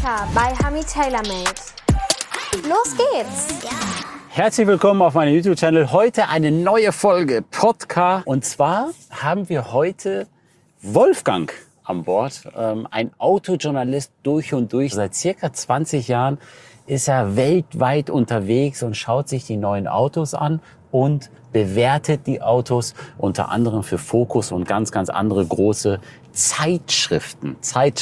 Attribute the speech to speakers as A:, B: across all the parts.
A: Podcast bei Hamid TaylorMade. Los geht's!
B: Herzlich willkommen auf meinem YouTube-Channel. Heute eine neue Folge Podcast. Und zwar haben wir heute Wolfgang an Bord. Ein Autojournalist durch und durch. Seit circa 20 Jahren ist er weltweit unterwegs und schaut sich die neuen Autos an und bewertet die Autos unter anderem für Focus und ganz andere große Zeitschriften.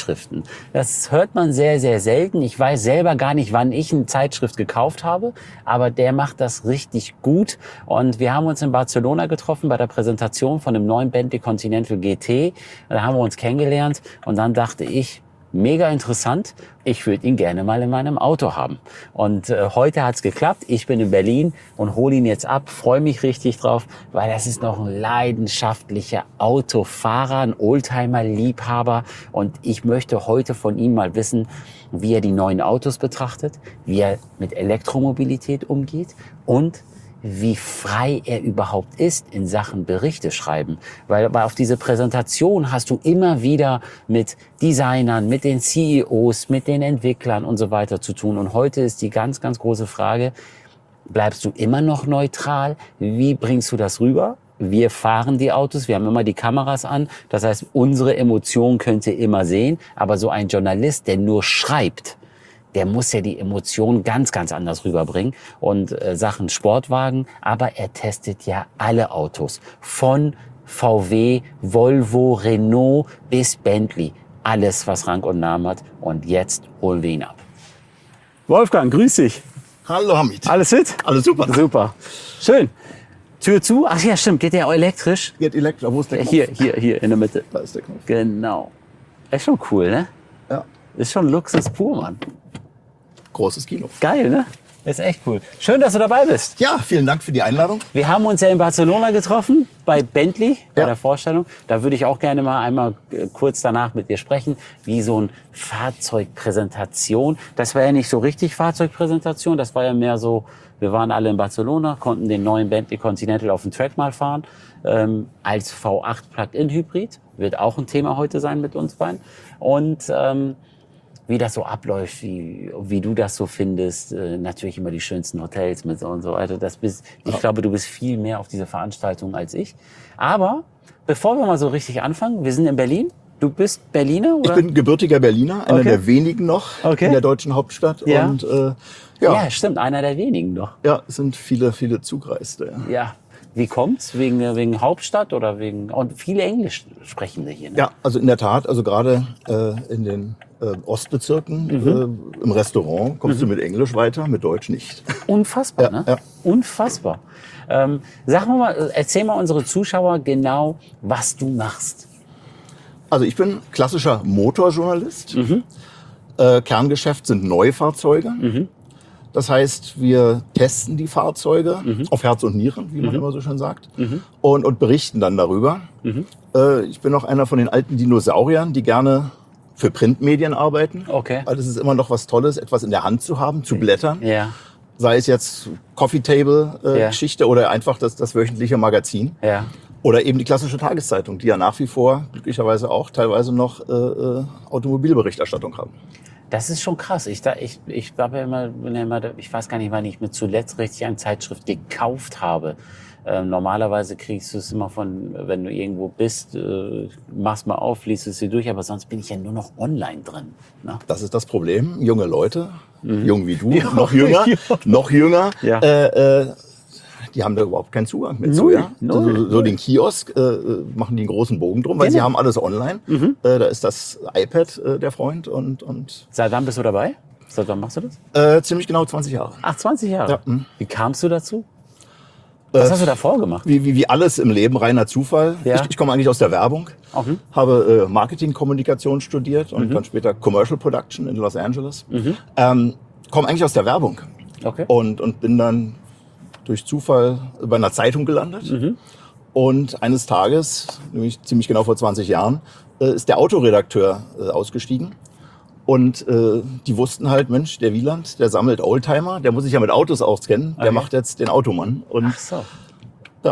B: Das hört man sehr, sehr selten. Ich weiß selber gar nicht, wann ich eine Zeitschrift gekauft habe, aber der macht das richtig gut. Und wir haben uns in Barcelona getroffen bei der Präsentation von dem neuen Bentley Continental GT. Da haben wir uns kennengelernt und dann dachte ich, mega interessant. Ich würde ihn gerne mal in meinem Auto haben. Und heute hat's geklappt. Ich bin in Berlin und hole ihn jetzt ab. Freue mich richtig drauf, weil das ist noch ein leidenschaftlicher Autofahrer, ein Oldtimer-Liebhaber. Und ich möchte heute von ihm mal wissen, wie er die neuen Autos betrachtet, wie er mit Elektromobilität umgeht und wie frei er überhaupt ist in Sachen Berichte schreiben. Weil auf diese Präsentation hast du immer wieder mit Designern, mit den CEOs, mit den Entwicklern und so weiter zu tun. Und heute ist die ganz große Frage, bleibst du immer noch neutral? Wie bringst du das rüber? Wir fahren die Autos, wir haben immer die Kameras an. Das heißt, unsere Emotion könnt ihr immer sehen. Aber so ein Journalist, der nur schreibt, der muss ja die Emotionen ganz anders rüberbringen. Und Sachen Sportwagen, aber er testet ja alle Autos. Von VW, Volvo, Renault bis Bentley. Alles, was Rang und Namen hat. Und jetzt holen wir ihn ab. Wolfgang, grüß dich.
C: Hallo Hamid.
B: Alles fit?
C: Alles super.
B: Super. Schön. Tür zu. Ach ja, stimmt. Geht der elektrisch?
C: Geht elektrisch. Wo ist der Knopf?
B: Hier in der Mitte.
C: Da ist der Knopf.
B: Genau. Ist schon cool, ne?
C: Ja.
B: Ist schon Luxus pur, Mann.
C: Großes Kino.
B: Geil, ne? Ist echt cool. Schön, dass du dabei bist.
C: Ja, vielen Dank für die Einladung.
B: Wir haben uns ja in Barcelona getroffen, bei Bentley, bei
C: Ja.
B: der Vorstellung. Da würde ich auch gerne mal einmal kurz danach mit dir sprechen, wie so ein Fahrzeugpräsentation. Das war ja nicht so richtig Fahrzeugpräsentation, das war ja mehr so, wir waren alle in Barcelona, konnten den neuen Bentley Continental auf dem Track mal fahren, als V8 Plug-in-Hybrid. Wird auch ein Thema heute sein mit uns beiden. Und wie das so abläuft, wie du das so findest. Natürlich immer die schönsten Hotels mit so und so weiter. Ich glaube, du bist viel mehr auf diese Veranstaltung als ich. Aber bevor wir mal so richtig anfangen, wir sind in Berlin. Du bist Berliner, oder?
C: Ich bin gebürtiger Berliner, einer
B: Okay.
C: der wenigen noch in der deutschen Hauptstadt.
B: Ja.
C: Und
B: Ja, stimmt, einer der wenigen noch.
C: ja, es sind viele Zugereiste. Ja.
B: Ja. Wie kommt's? Wegen Hauptstadt oder wegen... Und viele Englisch sprechen hier, ne?
C: Ja, also in der Tat, also gerade in den Ostbezirken im Restaurant kommst du mit Englisch weiter, mit Deutsch nicht.
B: Unfassbar,
C: Ja,
B: ne?
C: ja.
B: Unfassbar. Sag mal, erzähl mal unsere Zuschauer genau, was du machst.
C: Also ich bin klassischer Motorjournalist. Kerngeschäft sind Neufahrzeuge. Das heißt, wir testen die Fahrzeuge auf Herz und Nieren, wie man immer so schön sagt, und berichten dann darüber. Ich bin auch einer von den alten Dinosauriern, die gerne für Printmedien arbeiten.
B: Okay.
C: Weil es ist immer noch was Tolles, etwas in der Hand zu haben, zu blättern.
B: Ja,
C: Sei es jetzt Coffee Table
B: Ja.
C: Geschichte oder einfach das wöchentliche Magazin.
B: ja.
C: Oder eben die klassische Tageszeitung, die ja nach wie vor glücklicherweise auch teilweise noch Automobilberichterstattung haben.
B: Das ist schon krass. Ich habe ja immer, ich weiß gar nicht, wann ich mir zuletzt richtig eine Zeitschrift gekauft habe. Normalerweise kriegst du es immer wenn du irgendwo bist, machst mal auf, liest es dir durch, aber sonst bin ich ja nur noch online drin. Ne?
C: Das ist das Problem. Junge Leute, jung wie du, noch jünger,
B: Ja.
C: die haben da überhaupt keinen Zugang mit zu. Ja?
B: Null.
C: So den Kiosk machen die einen großen Bogen drum, weil sie haben alles online. Da ist das iPad der Freund und
B: Seit wann bist du dabei? Seit wann machst du das?
C: ziemlich genau 20 Jahre.
B: Ach, 20 Jahre.
C: Ja.
B: Wie kamst du dazu? Was hast du davor gemacht?
C: Wie alles im Leben, reiner Zufall.
B: Ja.
C: Ich komme eigentlich aus der Werbung, habe Marketingkommunikation studiert und dann später Commercial Production in Los Angeles. Komme eigentlich aus der Werbung
B: Okay.
C: und bin dann durch Zufall bei einer Zeitung gelandet. Und eines Tages, nämlich ziemlich genau vor 20 Jahren, ist der Autoredakteur ausgestiegen. Und die wussten halt, Mensch, der Wieland, der sammelt Oldtimer, der muss sich ja mit Autos auskennen, der macht jetzt den Automann. Und
B: Ach so.
C: ja,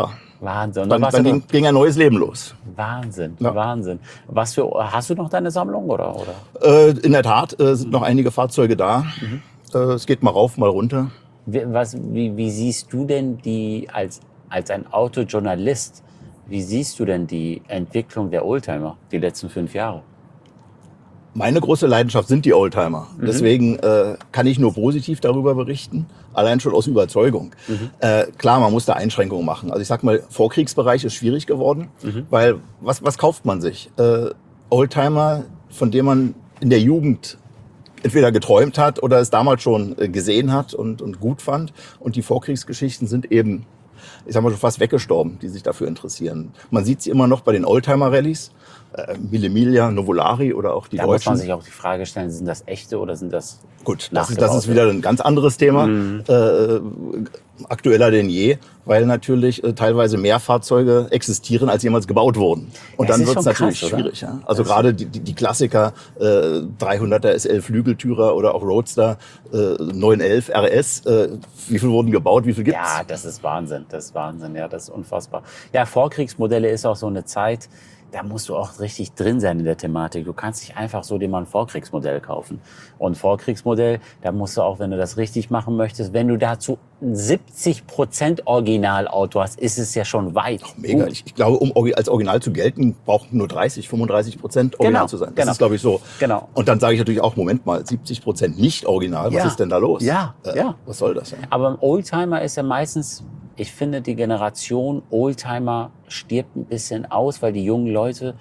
B: Wahnsinn.
C: Dann ging ein neues Leben los.
B: Wahnsinn,
C: Ja.
B: Wahnsinn. Hast du noch deine Sammlung oder?
C: In der Tat sind noch einige Fahrzeuge da. Es geht mal rauf, mal runter.
B: Wie siehst du denn als ein Autojournalist, wie siehst du denn die Entwicklung der Oldtimer die letzten 5 Jahre?
C: Meine große Leidenschaft sind die Oldtimer. Deswegen kann ich nur positiv darüber berichten, allein schon aus Überzeugung. Klar, man muss da Einschränkungen machen. Also ich sag mal, Vorkriegsbereich ist schwierig geworden, weil was kauft man sich? Oldtimer, von denen man in der Jugend entweder geträumt hat oder es damals schon gesehen hat und gut fand. Und die Vorkriegsgeschichten sind eben, ich sag mal, schon fast weggestorben, die sich dafür interessieren. Man sieht sie immer noch bei den Oldtimer-Rallyes. Mille Miglia, Nuvolari oder auch die
B: Da muss
C: Deutschen.
B: man sich auch die Frage stellen, sind das echte oder sind das
C: Gut, das ist wieder ein ganz anderes Thema, aktueller denn je, weil natürlich teilweise mehr Fahrzeuge existieren, als jemals gebaut wurden. Und
B: Das
C: dann
B: ist
C: wird es
B: schon
C: natürlich
B: krass, oder?
C: schwierig. Ja? Also gerade die Klassiker, 300er SL Flügeltürer oder auch Roadster 911 RS, wie viel wurden gebaut, wie viel gibt's?
B: Ja, das ist Wahnsinn, ja, das ist unfassbar. Ja, Vorkriegsmodelle ist auch so eine Zeit, da musst du auch richtig drin sein in der Thematik. Du kannst nicht einfach so dir mal ein Vorkriegsmodell kaufen. Und Vorkriegsmodell, da musst du auch, wenn du das richtig machen möchtest, wenn du dazu 70% Originalauto hast, ist es ja schon weit.
C: Mega.
B: gut.
C: Ich glaube, um als Original zu gelten, brauchen nur 35% Original zu sein. Das
B: genau.
C: ist, glaube ich, so.
B: Genau.
C: Und dann sage ich natürlich auch, Moment mal, 70% nicht Original, was
B: Ja.
C: ist denn da los?
B: Ja.
C: Was soll das? Ja?
B: Aber ein Oldtimer ist ja meistens, ich finde, die Generation Oldtimer stirbt ein bisschen aus, weil die jungen Leute,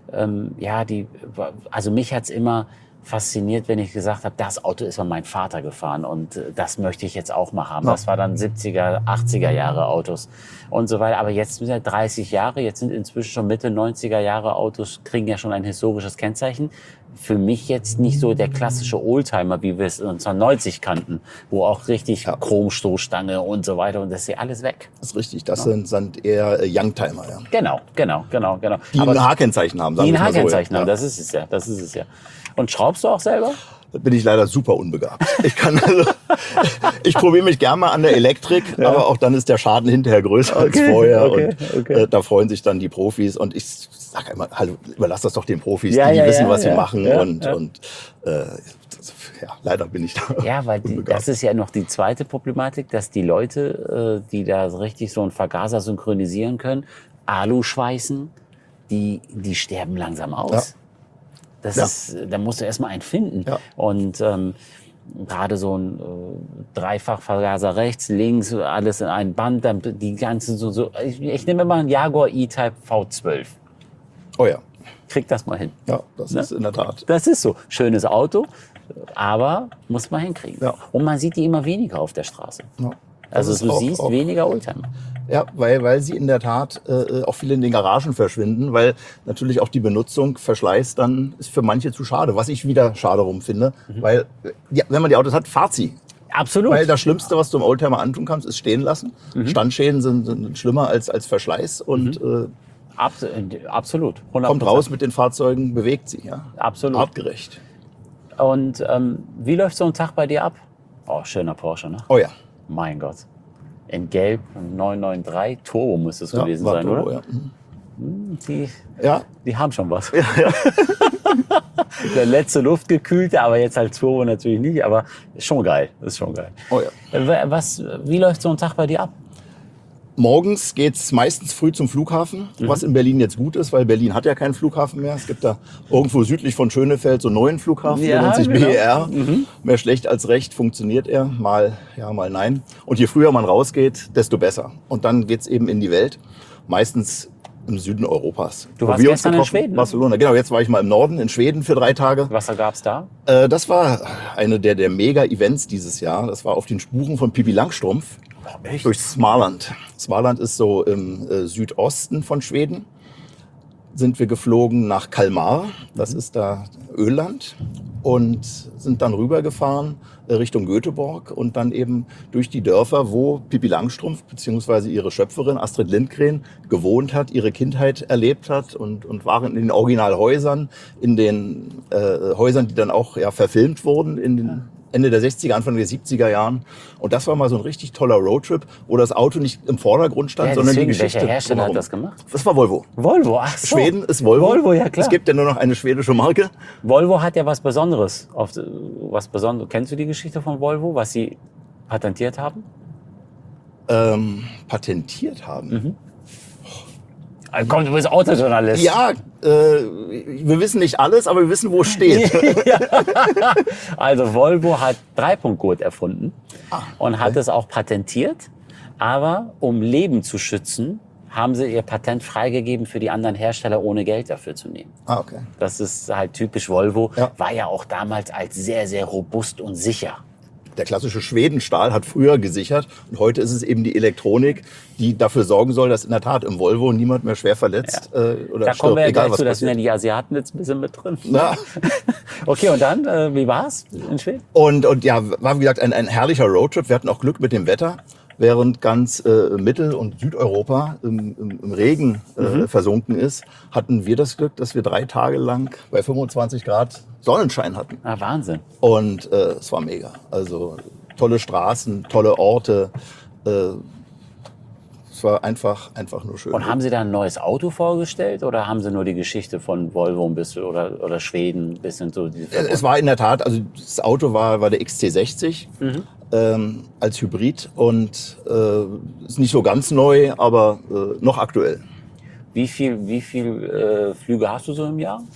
B: also mich hat's immer fasziniert, wenn ich gesagt habe, das Auto ist von meinem Vater gefahren und das möchte ich jetzt auch mal haben.
C: Ja.
B: Das war dann 70er, 80er Jahre Autos und so weiter. Aber jetzt sind ja 30 Jahre, jetzt sind inzwischen schon Mitte 90er Jahre Autos, kriegen ja schon ein historisches Kennzeichen. Für mich jetzt nicht so der klassische Oldtimer, wie wir es 1990 kannten, wo auch richtig Chromstoßstange und so weiter und das ist ja alles weg.
C: Das ist richtig. Das sind eher Youngtimer, ja.
B: Genau.
C: Die ein H-Kennzeichen haben.
B: Die
C: sagen
B: ein
C: wir mal so,
B: H-Kennzeichen
C: ja.
B: haben, das ist es ja. Und schraubst du auch selber?
C: Da bin ich leider super unbegabt. Ich probiere mich gerne mal an der Elektrik, aber auch dann ist der Schaden hinterher größer als vorher. Und da freuen sich dann die Profis. Und ich sage immer, hallo, überlass das doch den Profis, die wissen, was sie machen. Leider bin ich da.
B: Ja, weil das ist ja noch die zweite Problematik, dass die Leute, die da richtig so einen Vergaser synchronisieren können, Alu schweißen, die sterben langsam aus.
C: Ja.
B: Da musst du erstmal einen finden.
C: Ja.
B: Und gerade so ein Dreifachvergaser rechts, links, alles in ein Band, dann die ganzen ich nehme mal einen Jaguar E-Type V12.
C: Oh ja.
B: Krieg das mal hin.
C: Ja, das ist in der Tat.
B: Das ist so. Schönes Auto, aber muss man hinkriegen.
C: Ja.
B: Und man sieht die immer weniger auf der Straße.
C: Ja.
B: Also
C: Das ist
B: du
C: auch-
B: siehst
C: auch-
B: weniger Oldtimer.
C: Ja, weil sie in der Tat auch viele in den Garagen verschwinden, weil natürlich auch die Benutzung, Verschleiß dann ist für manche zu schade, was ich wieder schade rum finde, weil wenn man die Autos hat, fahrt sie.
B: Absolut.
C: Weil das Schlimmste, was du im Oldtimer antun kannst, ist stehen lassen. Standschäden sind schlimmer als Verschleiß und
B: Absolut. 100%.
C: kommt raus mit den Fahrzeugen, bewegt sie. Ja?
B: Absolut.
C: Artgerecht.
B: Und wie läuft so ein Tag bei dir ab? Oh, schöner Porsche, ne?
C: Oh ja.
B: Mein Gott. In Gelb, 993, Turbo müsste es gewesen
C: war
B: sein,
C: Turbo,
B: oder?
C: Ja.
B: Die haben schon was. Der letzte luftgekühlte, aber jetzt halt Turbo natürlich nicht, aber ist schon geil.
C: Oh ja.
B: Wie läuft so ein Tag bei dir ab?
C: Morgens geht's meistens früh zum Flughafen, was in Berlin jetzt gut ist, weil Berlin hat ja keinen Flughafen mehr. Es gibt da irgendwo südlich von Schönefeld so einen neuen Flughafen, der nennt sich
B: genau.
C: BER. Mehr schlecht als recht funktioniert er, mal ja, mal nein. Und je früher man rausgeht, desto besser. Und dann geht's eben in die Welt, meistens im Süden Europas.
B: Du
C: Wo
B: warst
C: wir uns
B: gestern in
C: getroffen,
B: Schweden, ne?
C: Barcelona. Genau, jetzt war ich mal im Norden, in Schweden für 3 Tage.
B: Was gab's da?
C: Das war eine der Mega-Events dieses Jahr. Das war auf den Spuren von Pippi Langstrumpf.
B: Echt?
C: Durch Småland. Småland ist so im Südosten von Schweden. Sind wir geflogen nach Kalmar, das ist da Öland, und sind dann rübergefahren Richtung Göteborg und dann eben durch die Dörfer, wo Pippi Langstrumpf bzw. ihre Schöpferin Astrid Lindgren gewohnt hat, ihre Kindheit erlebt hat und waren in den Originalhäusern, in den Häusern, die dann auch verfilmt wurden Ende der 60er, Anfang der 70er Jahren. Und das war mal so ein richtig toller Roadtrip, wo das Auto nicht im Vordergrund stand, sondern die Geschichte.
B: Welcher Hersteller
C: drumherum.
B: hat das gemacht?
C: Das war Volvo.
B: Volvo, ach so.
C: Schweden ist Volvo.
B: Volvo, ja klar.
C: Es gibt ja nur noch eine schwedische Marke.
B: Volvo hat ja was Besonderes. Kennst du die Geschichte von Volvo, was sie patentiert haben?
C: Patentiert haben.
B: Komm, du bist Autojournalist.
C: Ja, wir wissen nicht alles, aber wir wissen, wo es steht.
B: Also Volvo hat Dreipunktgurt erfunden und hat es auch patentiert. Aber um Leben zu schützen, haben sie ihr Patent freigegeben für die anderen Hersteller, ohne Geld dafür zu nehmen.
C: Okay.
B: Das ist halt typisch Volvo.
C: Ja.
B: War ja auch damals als sehr, sehr robust und sicher.
C: Der klassische Schwedenstahl hat früher gesichert und heute ist es eben die Elektronik, die dafür sorgen soll, dass in der Tat im Volvo niemand mehr schwer verletzt oder
B: Da
C: stirbt,
B: kommen wir ja
C: egal
B: gleich
C: was
B: zu, das sind ja
C: passiert.
B: die Asiaten jetzt ein bisschen mit drin.
C: Ja.
B: Okay, und dann, wie war's in Schweden?
C: Und ja, war wie gesagt ein herrlicher Roadtrip. Wir hatten auch Glück mit dem Wetter. Während ganz Mittel- und Südeuropa im Regen versunken ist, hatten wir das Glück, dass wir 3 Tage lang bei 25 Grad Sonnenschein hatten.
B: Ah, Wahnsinn.
C: Und es war mega. Also tolle Straßen, tolle Orte. Es war einfach nur schön.
B: Und haben Sie da ein neues Auto vorgestellt oder haben Sie nur die Geschichte von Volvo ein bisschen oder Schweden ein bisschen so?
C: Es war in der Tat, also das Auto war der XC60 als Hybrid und ist nicht so ganz neu, aber noch aktuell.
B: Wie viel Flüge hast du so im Jahr?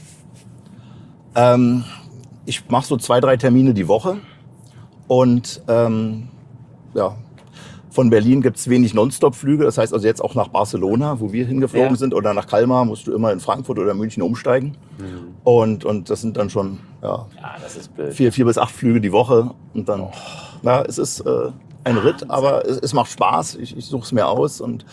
C: Ich mache so 2, 3 Termine die Woche und ja, von Berlin gibt's wenig Nonstop-Flüge. Das heißt also jetzt auch nach Barcelona, wo wir hingeflogen sind, oder nach Kalmar musst du immer in Frankfurt oder München umsteigen. Und das sind dann schon
B: Ja, das ist blöd.
C: 4 bis 8 Flüge die Woche. Und dann, na, es ist ein Ritt, aber es macht Spaß. Ich suche es mir aus und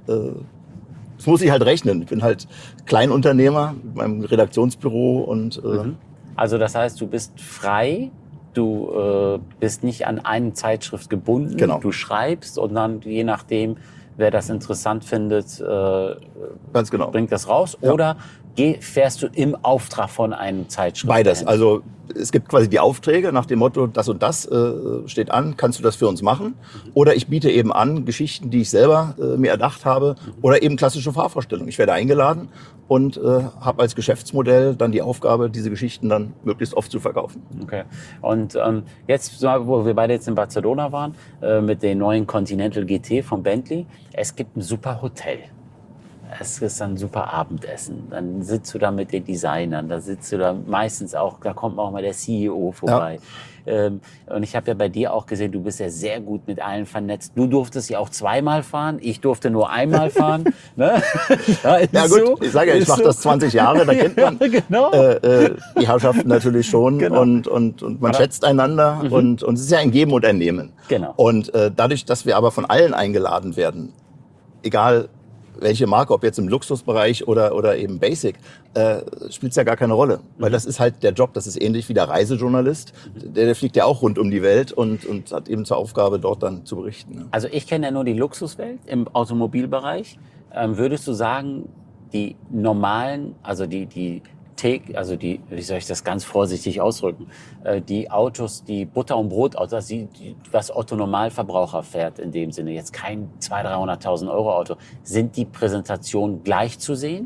C: es muss ich halt rechnen. Ich bin halt Kleinunternehmer mit meinem Redaktionsbüro und
B: Also das heißt, du bist frei, du bist nicht an eine Zeitschrift gebunden,
C: Genau.
B: Du schreibst und dann je nachdem, wer das interessant findet,
C: ganz genau.
B: bringt das raus.
C: Ja.
B: Oder fährst du im Auftrag von einem Zeitschrift?
C: Beides. Also es gibt quasi die Aufträge nach dem Motto, das und das steht an, kannst du das für uns machen? Oder ich biete eben an Geschichten, die ich selber mir erdacht habe oder eben klassische Fahrvorstellungen. Ich werde eingeladen und habe als Geschäftsmodell dann die Aufgabe, diese Geschichten dann möglichst oft zu verkaufen.
B: Okay. Und jetzt, wo wir beide jetzt in Barcelona waren, mit dem neuen Continental GT von Bentley, es gibt ein super Hotel. Es ist ein super Abendessen. Dann sitzt du da mit den Designern, da sitzt du da meistens auch, da kommt auch mal der CEO vorbei. Und ich habe ja bei dir auch gesehen, du bist ja sehr gut mit allen vernetzt. Du durftest ja auch 2-mal fahren, ich durfte nur einmal fahren. Ne?
C: Ja gut,
B: so.
C: ich sage ja, ich mache das 20 Jahre, da kennt man
B: Genau.
C: die Herrschaften natürlich schon
B: Genau.
C: und man schätzt einander und es ist ja ein Geben und ein Nehmen.
B: Genau.
C: Und dadurch, dass wir aber von allen eingeladen werden, egal welche Marke, ob jetzt im Luxusbereich oder eben Basic, spielt es ja gar keine Rolle. Weil das ist halt der Job, das ist ähnlich wie der Reisejournalist. Der fliegt ja auch rund um die Welt und hat eben zur Aufgabe, dort dann zu berichten. Ne?
B: Also ich kenne ja nur die Luxuswelt im Automobilbereich. Würdest du sagen, die normalen, also wie soll ich das ganz vorsichtig ausdrücken, die Autos, die Butter- und Brotautos, was Otto-Normalverbraucher fährt in dem Sinne, jetzt kein 200.000, 300.000 Euro Auto, sind die Präsentationen gleich zu sehen?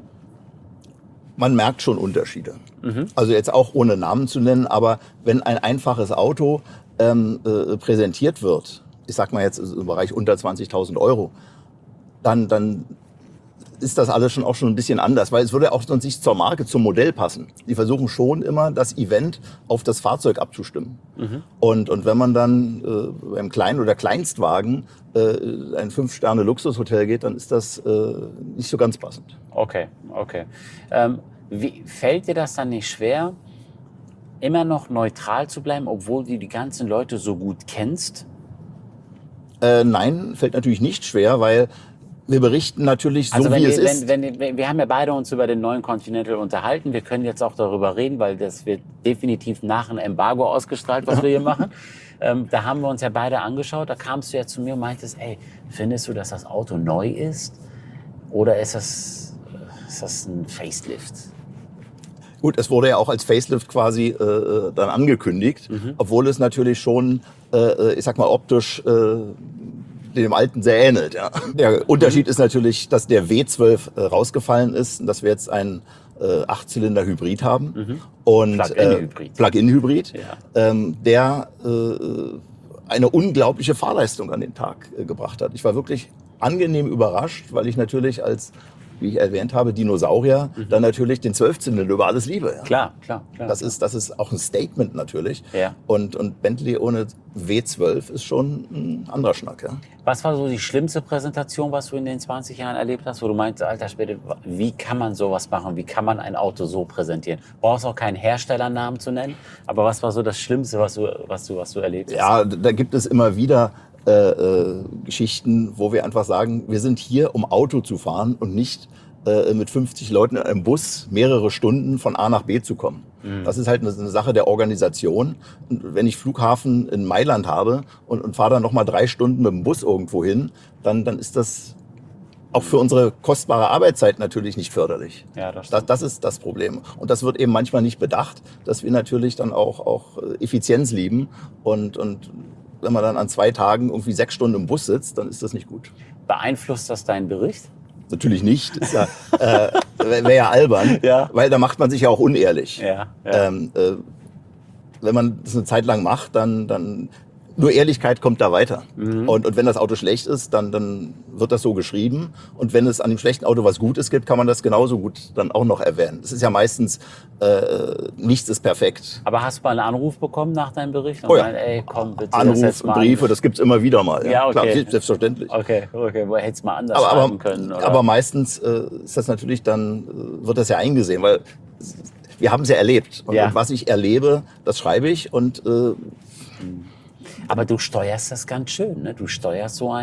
C: Man merkt schon Unterschiede. Also jetzt auch ohne Namen zu nennen, aber wenn ein einfaches Auto präsentiert wird, ich sag mal jetzt im Bereich unter 20.000 Euro, dann ist das alles auch schon ein bisschen anders, weil es würde auch sonst nicht zur Marke, zum Modell passen. Die versuchen schon immer, das Event auf das Fahrzeug abzustimmen. Und wenn man dann beim Klein- oder Kleinstwagen ein 5-Sterne-Luxushotel geht, dann ist das nicht so ganz passend.
B: Okay. Fällt dir das dann nicht schwer, immer noch neutral zu bleiben, obwohl du die ganzen Leute so gut kennst?
C: Nein, fällt natürlich nicht schwer, weil wir berichten natürlich so, wie es ist.
B: Wir haben ja beide uns über den neuen Continental unterhalten. Wir können jetzt auch darüber reden, weil das wird definitiv nach einem Embargo ausgestrahlt, was wir hier machen. Da haben wir uns ja beide angeschaut. Da kamst du ja zu mir und meintest, ey, findest du, dass das Auto neu ist? Oder ist das ein Facelift?
C: Gut, es wurde ja auch als Facelift quasi dann angekündigt, obwohl es natürlich schon, ich sag mal, optisch dem alten sehr ähnelt. Ja. Der Unterschied ist natürlich, dass der W12 rausgefallen ist und dass wir jetzt einen 8-Zylinder-Hybrid haben. Und Plug-in-Hybrid, der eine unglaubliche Fahrleistung an den Tag gebracht hat. Ich war wirklich angenehm überrascht, weil ich natürlich als, wie ich erwähnt habe, Dinosaurier, dann natürlich den 12-Zylinder über alles liebe. Ja.
B: Klar.
C: Das ist auch ein Statement natürlich.
B: Ja.
C: Und Bentley ohne W12 ist schon ein anderer Schnack. Ja.
B: Was war so die schlimmste Präsentation, was du in den 20 Jahren erlebt hast, wo du meinst, alter Schwede, wie kann man sowas machen? Wie kann man ein Auto so präsentieren? Brauchst auch keinen Herstellernamen zu nennen, aber was war so das Schlimmste, was du erlebt hast?
C: Ja, da gibt es immer wieder Geschichten, wo wir einfach sagen, wir sind hier, um Auto zu fahren und nicht mit 50 Leuten in einem Bus mehrere Stunden von A nach B zu kommen. Das ist halt eine Sache der Organisation. Und wenn ich Flughafen in Mailand habe und fahre dann nochmal 3 Stunden mit dem Bus irgendwo hin, dann ist das auch für unsere kostbare Arbeitszeit natürlich nicht förderlich.
B: Ja, das stimmt.
C: Das ist das Problem. Und das wird eben manchmal nicht bedacht, dass wir natürlich dann auch Effizienz lieben. Und wenn man dann an 2 Tagen irgendwie 6 Stunden im Bus sitzt, dann ist das nicht gut.
B: Beeinflusst das deinen Bericht?
C: Natürlich nicht. Ist ja, wäre ja albern, weil da macht man sich ja auch unehrlich.
B: Ja.
C: Wenn man das eine Zeit lang macht, dann nur Ehrlichkeit kommt da weiter. Und wenn das Auto schlecht ist, dann wird das so geschrieben. Und wenn es an dem schlechten Auto was Gutes gibt, kann man das genauso gut dann auch noch erwähnen. Es ist ja meistens, nichts ist perfekt.
B: Aber hast du mal einen Anruf bekommen nach deinem Bericht? Und
C: Ja.
B: ey, komm, bitte.
C: Anruf, Briefe, das gibt's immer wieder mal.
B: Ja, okay.
C: Klar, selbstverständlich.
B: Okay, wo hättest du mal anders schreiben können? Oder?
C: Aber meistens ist das natürlich dann, wird das ja eingesehen, weil wir haben es ja erlebt. Und was ich erlebe, das schreibe ich und
B: aber du steuerst das ganz schön, ne? Du steuerst so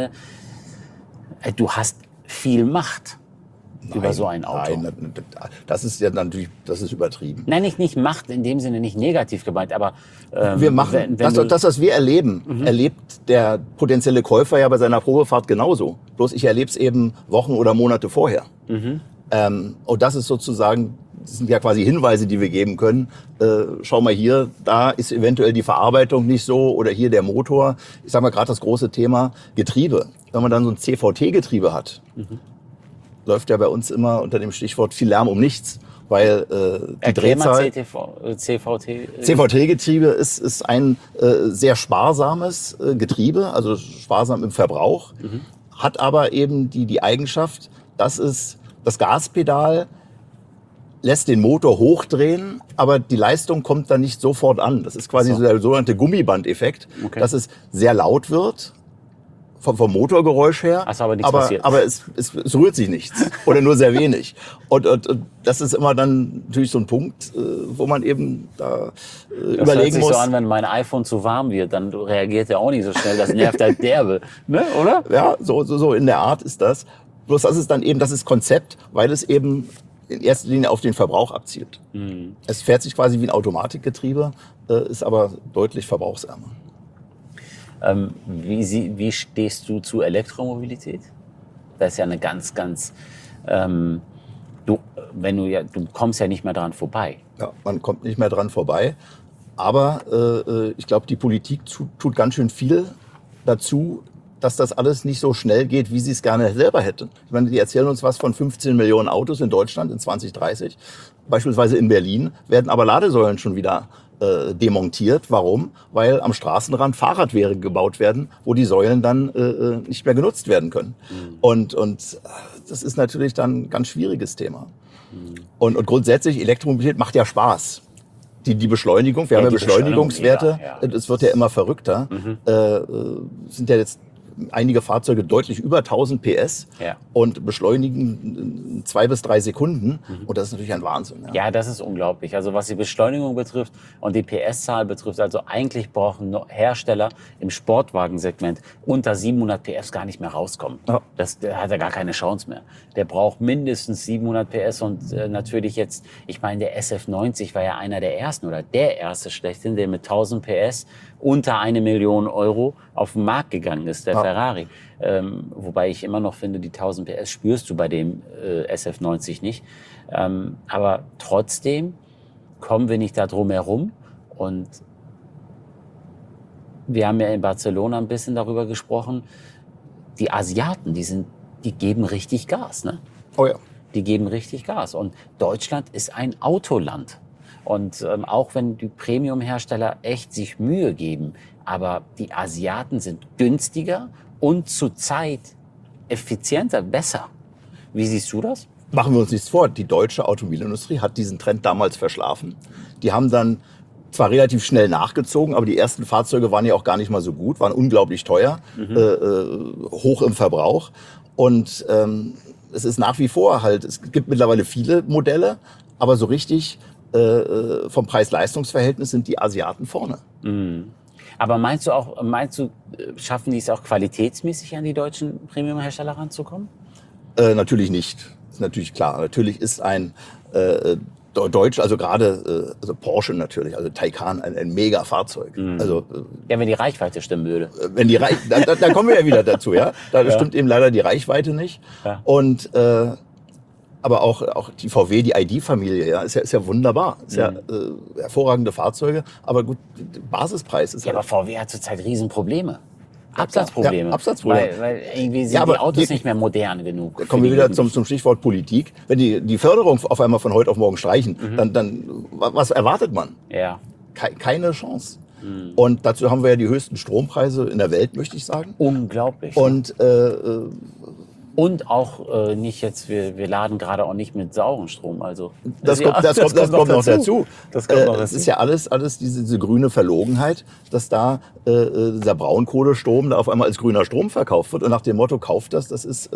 B: du hast viel Macht über so ein Auto.
C: Nein, das ist ja natürlich, das ist übertrieben.
B: Nein, nicht Macht in dem Sinne, nicht negativ gemeint, aber
C: Wir machen, das, was wir erleben, erlebt der potenzielle Käufer ja bei seiner Probefahrt genauso. Bloß ich erlebe es eben Wochen oder Monate vorher. Und das ist sozusagen, das sind ja quasi Hinweise, die wir geben können. Schau mal hier, da ist eventuell die Verarbeitung nicht so oder hier der Motor. Ich sage mal gerade das große Thema Getriebe. Wenn man dann so ein CVT-Getriebe hat, läuft ja bei uns immer unter dem Stichwort viel Lärm um nichts. Weil die Drehzahl... CVT-Getriebe ist ein sehr sparsames Getriebe, also sparsam im Verbrauch, hat aber eben die Eigenschaft, dass es das Gaspedal lässt den Motor hochdrehen, aber die Leistung kommt dann nicht sofort an. Das ist quasi so der sogenannte Gummibandeffekt, dass es sehr laut wird, vom Motorgeräusch her,
B: aber nichts passiert.
C: Aber es rührt sich nichts oder nur sehr wenig. Und das ist immer dann natürlich so ein Punkt, wo man eben da überlegen muss. Das hört sich
B: so an, wenn mein iPhone zu warm wird, dann reagiert er auch nicht so schnell. Das nervt halt derbe, ne? Oder?
C: Ja, so in der Art ist das. Bloß das ist dann eben, das ist Konzept, weil es eben in erster Linie auf den Verbrauch abzielt. Es fährt sich quasi wie ein Automatikgetriebe, ist aber deutlich verbrauchsärmer.
B: Wie stehst du zu Elektromobilität? Das ist ja eine ganz, du kommst ja nicht mehr dran vorbei.
C: Ja, man kommt nicht mehr dran vorbei. Aber ich glaube, die Politik tut ganz schön viel dazu, dass das alles nicht so schnell geht, wie sie es gerne selber hätten. Ich meine, die erzählen uns was von 15 Millionen Autos in Deutschland in 2030. Beispielsweise in Berlin werden aber Ladesäulen schon wieder demontiert. Warum? Weil am Straßenrand Fahrradwege gebaut werden, wo die Säulen dann nicht mehr genutzt werden können. Und das ist natürlich dann ein ganz schwieriges Thema. Und grundsätzlich, Elektromobilität macht ja Spaß. Die Beschleunigung, wir haben ja Beschleunigungswerte, es wird ja immer verrückter. Sind ja jetzt einige Fahrzeuge deutlich über 1000 PS und beschleunigen 2 bis 3 Sekunden. Und das ist natürlich ein Wahnsinn.
B: Ja, das ist unglaublich. Also was die Beschleunigung betrifft und die PS-Zahl betrifft, also eigentlich brauchen Hersteller im Sportwagensegment unter 700 PS gar nicht mehr rauskommen. Da hat er gar keine Chance mehr. Der braucht mindestens 700 PS und natürlich jetzt, ich meine, der SF90 war ja einer der ersten oder der erste schlechthin, der mit 1000 PS unter 1 Million Euro auf den Markt gegangen ist. Der Ferrari. Wobei ich immer noch finde, die 1000 PS spürst du bei dem SF90 nicht. Aber trotzdem kommen wir nicht da drum herum. Und wir haben ja in Barcelona ein bisschen darüber gesprochen. Die Asiaten, die geben richtig Gas, ne?
C: Oh ja.
B: Die geben richtig Gas. Und Deutschland ist ein Autoland. Und auch wenn die Premium-Hersteller echt sich Mühe geben, aber die Asiaten sind günstiger und zurzeit effizienter, besser. Wie siehst du das?
C: Machen wir uns nichts vor, die deutsche Automobilindustrie hat diesen Trend damals verschlafen. Die haben dann zwar relativ schnell nachgezogen, aber die ersten Fahrzeuge waren ja auch gar nicht mal so gut, waren unglaublich teuer, hoch im Verbrauch. Und es ist nach wie vor halt, es gibt mittlerweile viele Modelle, aber so richtig vom Preis-Leistungs-Verhältnis sind die Asiaten vorne.
B: Aber meinst du, schaffen die es auch qualitätsmäßig an die deutschen Premium-Hersteller ranzukommen?
C: Natürlich nicht. Ist natürlich klar. Natürlich ist ein Deutsch, also gerade also Porsche natürlich, also Taycan, ein mega Fahrzeug. Also
B: Ja, wenn die Reichweite stimmen würde.
C: wenn die da kommen wir ja wieder dazu, ja. Da stimmt eben leider die Reichweite nicht.
B: Ja.
C: Und aber auch die VW, die ID-Familie, ja, ist ja wunderbar. Ist ja hervorragende Fahrzeuge. Aber gut, der Basispreis ist
B: Ja, aber VW hat zurzeit Riesenprobleme. Absatzprobleme.
C: Ja, Absatzprobleme.
B: Weil irgendwie sind
C: Ja, aber
B: die Autos
C: die-
B: nicht mehr modern genug.
C: Da kommen wir wieder zum Stichwort Politik. Wenn die Förderung auf einmal von heute auf morgen streichen, dann was erwartet man?
B: Ja.
C: Keine Chance. Und dazu haben wir ja die höchsten Strompreise in der Welt, möchte ich sagen.
B: Unglaublich. Und auch nicht jetzt, wir laden gerade auch nicht mit sauren Strom. Also
C: Das kommt noch dazu.
B: Das kommt noch
C: Es
B: dazu.
C: ist ja alles diese grüne Verlogenheit, dass da dieser Braunkohlestrom da auf einmal als grüner Strom verkauft wird und nach dem Motto, kauft das ist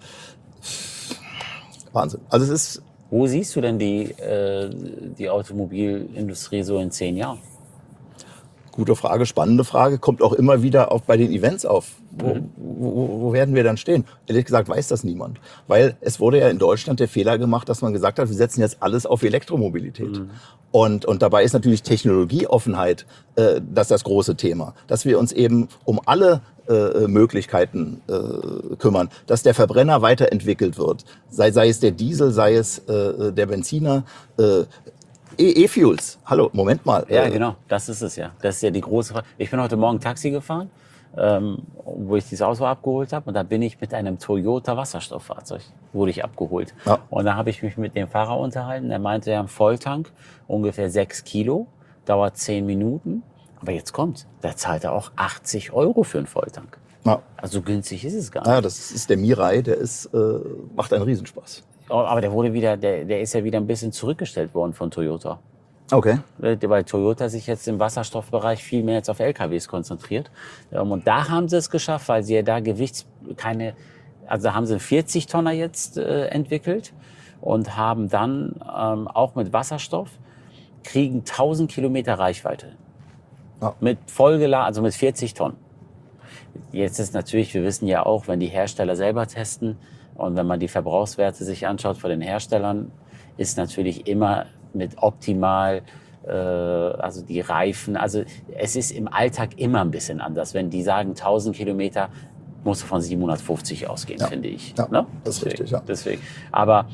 C: Wahnsinn. Also es ist,
B: Wo siehst du denn die Automobilindustrie so in 10 Jahren?
C: gute Frage, spannende Frage, kommt auch immer wieder auch bei den Events auf. Wo werden wir dann stehen? Ehrlich gesagt weiß das niemand. Weil es wurde ja in Deutschland der Fehler gemacht, dass man gesagt hat, wir setzen jetzt alles auf Elektromobilität. Und dabei ist natürlich Technologieoffenheit das große Thema. Dass wir uns eben um alle Möglichkeiten kümmern, dass der Verbrenner weiterentwickelt wird. Sei es der Diesel, sei es der Benziner, E-Fuels. Hallo, Moment mal.
B: Ja, genau, das ist es ja. Das ist ja die große Frage. Ich bin heute Morgen Taxi gefahren, wo ich dieses Auto abgeholt habe. Und da bin ich mit einem Toyota Wasserstofffahrzeug, wurde ich abgeholt.
C: Ja.
B: Und da habe ich mich mit dem Fahrer unterhalten. Der meinte, er hat einen Volltank, ungefähr 6 Kilo, dauert 10 Minuten. Aber jetzt kommt, da zahlt er auch 80 € für einen Volltank.
C: Ja.
B: Also günstig ist es gar nicht.
C: Ja, das ist der Mirai, der macht einen Riesenspaß.
B: Aber der ist ja wieder ein bisschen zurückgestellt worden von Toyota.
C: Okay.
B: Weil Toyota sich jetzt im Wasserstoffbereich viel mehr jetzt auf LKWs konzentriert. Und da haben sie es geschafft, weil sie ja da also haben sie einen 40-Tonner jetzt entwickelt und haben dann auch mit Wasserstoff, kriegen 1000 Kilometer Reichweite.
C: Ja.
B: Mit vollgeladen, also mit 40 Tonnen. Jetzt ist natürlich, wir wissen ja auch, wenn die Hersteller selber testen und wenn man die Verbrauchswerte sich anschaut von den Herstellern, ist natürlich immer mit optimal, also die Reifen, also es ist im Alltag immer ein bisschen anders. Wenn die sagen 1000 Kilometer, musst du von 750 ausgehen,
C: Ja.
B: finde ich.
C: Ja,
B: Ne?
C: das ist richtig, ja.
B: Deswegen. Aber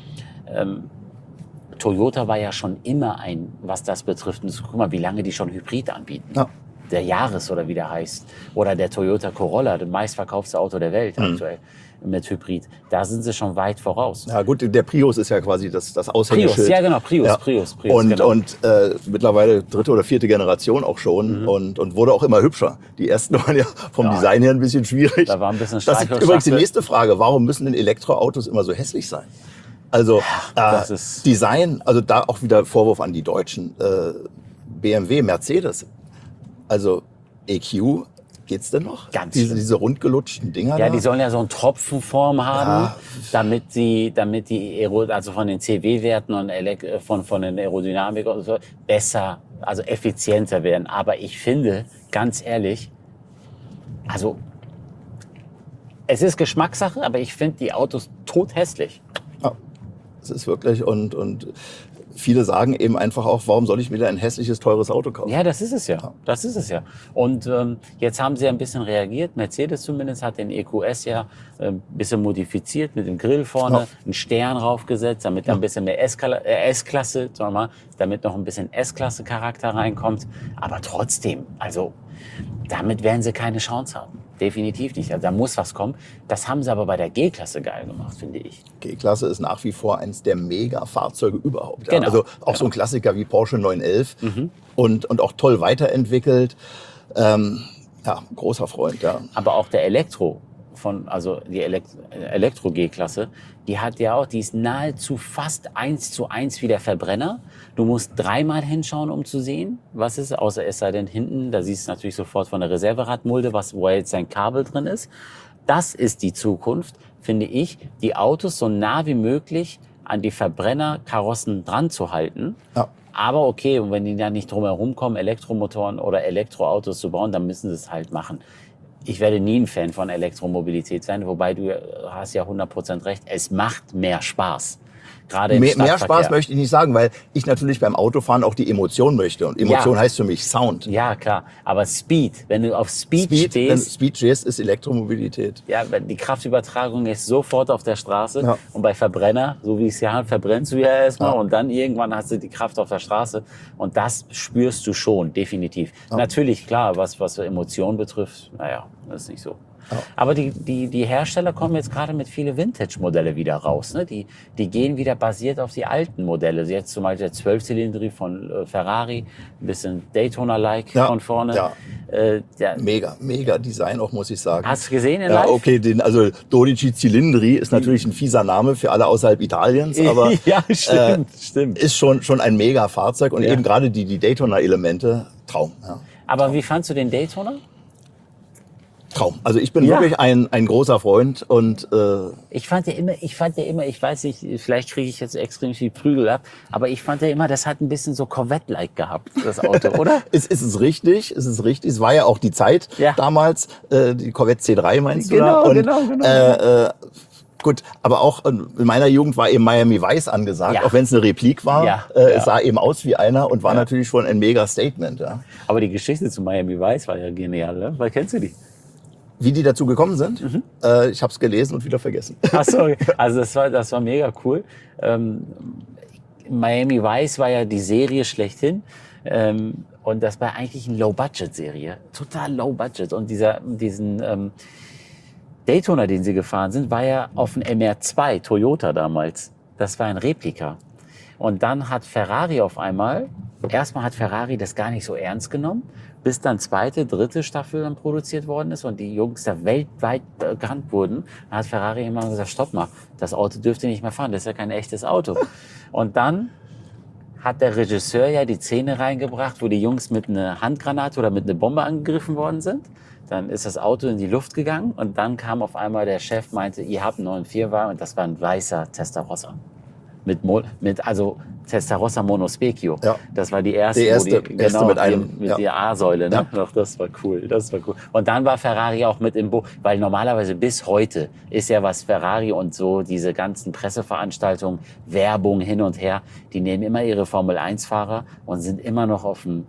B: Toyota war ja schon immer was das betrifft. Und guck mal, wie lange die schon Hybrid anbieten.
C: Ja.
B: Der Yaris oder wie der heißt. Oder der Toyota Corolla, das meistverkaufte Auto der Welt aktuell mit Hybrid. Da sind sie schon weit voraus.
C: Ja gut, der Prius ist ja quasi das Aushängeschild.
B: Prius, ja genau, Prius.
C: Und,
B: genau.
C: und mittlerweile 3. oder 4. Generation auch schon und wurde auch immer hübscher. Die ersten waren ja vom Design her ein bisschen schwierig.
B: Da war ein bisschen
C: Das
B: Streich
C: ist
B: und
C: übrigens die
B: Schachtel.
C: nächste Frage. Warum müssen denn Elektroautos immer so hässlich sein? Also
B: das ist-
C: Design, also da auch wieder Vorwurf an die Deutschen. BMW, Mercedes, also EQ, geht's denn noch?
B: Ganz
C: diese,
B: schlimm.
C: diese rundgelutschten Dinger
B: Ja,
C: da?
B: die sollen ja so eine Tropfenform haben,
C: Ja.
B: damit die also von den CW-Werten und von den Aerodynamik und so besser, also effizienter werden. Aber ich finde, ganz ehrlich, also es ist Geschmackssache, aber ich finde die Autos tothässlich.
C: Ja, es ist wirklich und viele sagen eben einfach auch, warum soll ich mir da ein hässliches, teures Auto kaufen?
B: Ja, das ist es ja. Das ist es ja. Und jetzt haben sie ein bisschen reagiert. Mercedes zumindest hat den EQS ja ein bisschen modifiziert mit dem Grill vorne, einen Stern raufgesetzt, damit da ein bisschen mehr S-Klasse, sagen wir mal, damit noch ein bisschen S-Klasse-Charakter reinkommt. Aber trotzdem, also damit werden sie keine Chance haben. Definitiv nicht. Also da muss was kommen. Das haben sie aber bei der G-Klasse geil gemacht, finde ich.
C: G-Klasse ist nach wie vor eines der Mega-Fahrzeuge überhaupt. Ja.
B: Genau.
C: Also auch so ein Klassiker wie Porsche 911 und auch toll weiterentwickelt. Ja, großer Freund, ja.
B: Aber auch der Elektro, also die Elektro-G-Klasse, die ist nahezu fast 1:1 wie der Verbrenner. Du musst dreimal hinschauen, um zu sehen, was ist, außer es sei denn hinten, da siehst du natürlich sofort von der Reserveradmulde, wo jetzt ein Kabel drin ist. Das ist die Zukunft, finde ich, die Autos so nah wie möglich an die Verbrennerkarossen dran zu halten.
C: Ja.
B: Aber okay, und wenn die da nicht drum herum kommen, Elektromotoren oder Elektroautos zu bauen, dann müssen sie es halt machen. Ich werde nie ein Fan von Elektromobilität sein, wobei du hast ja 100% recht, es macht mehr Spaß. Gerade im
C: Mehr
B: Stadtverkehr.
C: Spaß möchte ich nicht sagen, weil ich natürlich beim Autofahren auch die Emotion möchte. Und Emotion heißt für mich Sound.
B: Ja, klar. Aber Speed, wenn du auf Speed
C: Wenn
B: stehst,
C: Speed stehst, ist Elektromobilität.
B: ja, die Kraftübertragung ist sofort auf der Straße.
C: Ja.
B: Und bei Verbrenner, so wie es ja verbrennst du ja erstmal und dann irgendwann hast du die Kraft auf der Straße. Und das spürst du schon, definitiv. Natürlich, klar, was so Emotionen betrifft, naja, das ist nicht so.
C: Ja.
B: Aber die Hersteller kommen jetzt gerade mit viele Vintage-Modelle wieder raus. Ne? Die gehen wieder basiert auf die alten Modelle. Jetzt zum Beispiel der 12-Zylinder von Ferrari, ein bisschen Daytona-like von vorne.
C: Ja.
B: Der,
C: Mega Design auch, muss ich sagen.
B: hast du gesehen in
C: Ja,
B: live?
C: okay, also Dodici Cilindri ist natürlich ein fieser Name für alle außerhalb Italiens, aber
B: ja, stimmt.
C: ist schon ein mega Fahrzeug und eben gerade die Daytona-Elemente, Traum. Ja.
B: Aber wie fandst du den Daytona?
C: Traum. Also ich bin wirklich ein großer Freund und
B: Ich fand ja immer, ich weiß nicht, vielleicht kriege ich jetzt extrem viel Prügel ab, aber ich fand ja immer, das hat ein bisschen so Corvette-like gehabt, das Auto, oder?
C: ist es richtig. Es war ja auch die Zeit damals, die Corvette C3 meinst du da? Und,
B: Genau.
C: Gut, aber auch in meiner Jugend war eben Miami Vice angesagt, auch wenn es eine Replik war. Es sah eben aus wie einer und war natürlich schon ein mega Statement. Ja.
B: Aber die Geschichte zu Miami Vice war ja genial, ne? Weil kennst du die?
C: Wie die dazu gekommen sind? Ich habe es gelesen und wieder vergessen.
B: Ach so, also das war mega cool. Miami Vice war ja die Serie schlechthin. Und das war eigentlich eine Low-Budget-Serie. Total Low-Budget. Und diesen Daytona, den sie gefahren sind, war ja auf dem MR2 Toyota damals. Das war ein Replika. Und dann hat Ferrari erstmal hat Ferrari das gar nicht so ernst genommen, bis dann zweite, dritte Staffel dann produziert worden ist und die Jungs da weltweit bekannt wurden. Dann hat Ferrari immer gesagt, stopp mal, das Auto dürft ihr nicht mehr fahren, das ist ja kein echtes Auto. Und dann hat der Regisseur ja die Szene reingebracht, wo die Jungs mit einer Handgranate oder mit einer Bombe angegriffen worden sind. Dann ist das Auto in die Luft gegangen und dann kam auf einmal der Chef, meinte, ihr habt einen neuen Vierwagen und das war ein weißer Testarossa. Also Testarossa Monospecchio. Ja. Das war die erste mit der A-Säule. Ne? Ja. Ach, das war cool. Und dann war Ferrari auch mit im Boot, weil normalerweise bis heute ist ja was Ferrari und so diese ganzen Presseveranstaltungen, Werbung hin und her, die nehmen immer ihre Formel-1-Fahrer und sind immer noch auf dem,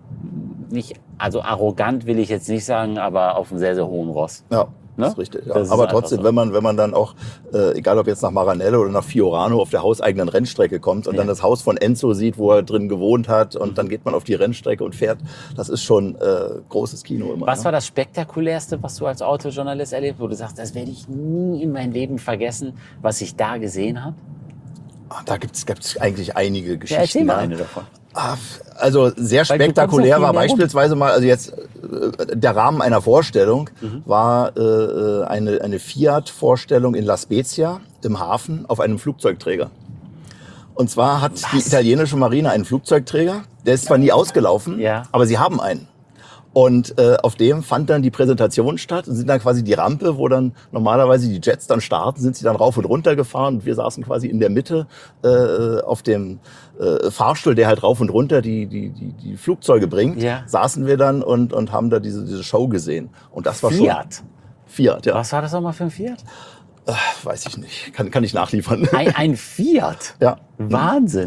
B: also arrogant will ich jetzt nicht sagen, aber auf einem sehr, sehr hohen Ross.
C: Ja. Das ist richtig, ja. Aber trotzdem, so. wenn man dann auch, egal ob jetzt nach Maranello oder nach Fiorano, auf der hauseigenen Rennstrecke kommt und dann das Haus von Enzo sieht, wo er drin gewohnt hat und dann geht man auf die Rennstrecke und fährt, das ist schon großes Kino immer.
B: Was war das Spektakulärste, was du als Autojournalist erlebt, wo du sagst, das werde ich nie in meinem Leben vergessen, was ich da gesehen habe?
C: Da gibt's eigentlich einige Geschichten.
B: Ja, erzähl mal eine davon.
C: Also sehr spektakulär war beispielsweise mal, also jetzt der Rahmen einer Vorstellung war eine Fiat-Vorstellung in La Spezia im Hafen auf einem Flugzeugträger. Und zwar hat die italienische Marine einen Flugzeugträger, der ist zwar nie ausgelaufen, aber sie haben einen. Und auf dem fand dann die Präsentation statt und sind dann quasi die Rampe, wo dann normalerweise die Jets dann starten, sind sie dann rauf und runter gefahren und wir saßen quasi in der Mitte auf dem Fahrstuhl, der halt rauf und runter die Flugzeuge bringt, saßen wir dann und haben da diese Show gesehen. Und das war Fiat, ja.
B: Was war das nochmal für ein Fiat?
C: Weiß ich nicht, kann ich nachliefern.
B: Ein Fiat?
C: Ja.
B: Wahnsinn.
C: Ja.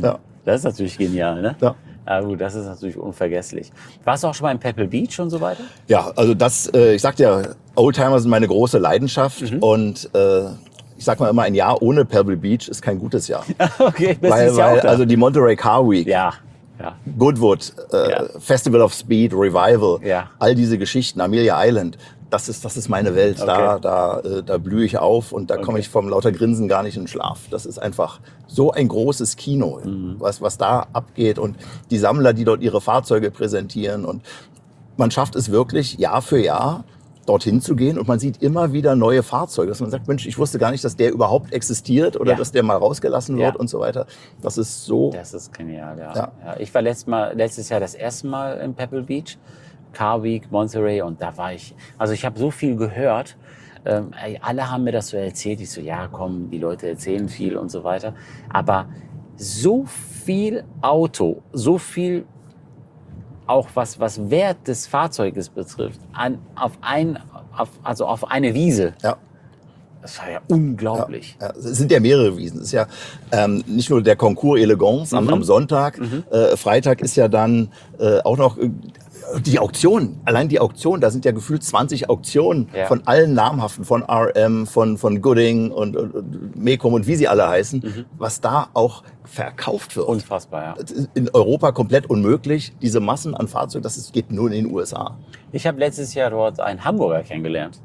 B: Das ist natürlich genial, ne?
C: Ja.
B: Ja, gut, das ist natürlich unvergesslich. Warst du auch schon mal in Pebble Beach und so weiter?
C: Ja, also ich sagte ja, Oldtimer sind meine große Leidenschaft und ich sag mal immer, ein Jahr ohne Pebble Beach ist kein gutes Jahr.
B: Okay, bist
C: weil,
B: Jahr auch da.
C: also die Monterey Car Week,
B: Ja.
C: Goodwood,
B: Ja.
C: Festival of Speed, Revival,
B: Ja.
C: all diese Geschichten, Amelia Island, das ist meine Welt.
B: Okay.
C: Da blühe ich auf und da komme ich vom lauter Grinsen gar nicht in den Schlaf. Das ist einfach so ein großes Kino, was da abgeht und die Sammler, die dort ihre Fahrzeuge präsentieren und man schafft es wirklich Jahr für Jahr dorthin zu gehen und man sieht immer wieder neue Fahrzeuge, dass man sagt, Mensch, ich wusste gar nicht, dass der überhaupt existiert oder
B: Ja.
C: dass der mal rausgelassen wird
B: Ja.
C: und so weiter. Das ist so.
B: Das ist genial, ja.
C: Ja.
B: Ja, ich war letztes Jahr das erste Mal in Pebble Beach, Car Week, Monterey, und da war ich, also ich habe so viel gehört, alle haben mir das so erzählt, ich so, ja komm, die Leute erzählen viel und so weiter, aber so viel Auto, so viel auch was Wert des Fahrzeuges betrifft, auf eine Wiese,
C: Ja.
B: das war ja unglaublich.
C: Ja, es sind ja mehrere Wiesen. Es ist ja nicht nur der Concours Elegance am Sonntag. Freitag ist ja dann auch noch die Auktion. Allein die Auktion, da sind ja gefühlt 20 Auktionen
B: Ja.
C: von allen namhaften, von RM, von Gooding und Mecum und wie sie alle heißen, was da auch verkauft wird.
B: Unfassbar, ja.
C: Das ist in Europa komplett unmöglich. Diese Massen an Fahrzeugen, geht nur in den USA.
B: Ich habe letztes Jahr dort einen Hamburger kennengelernt.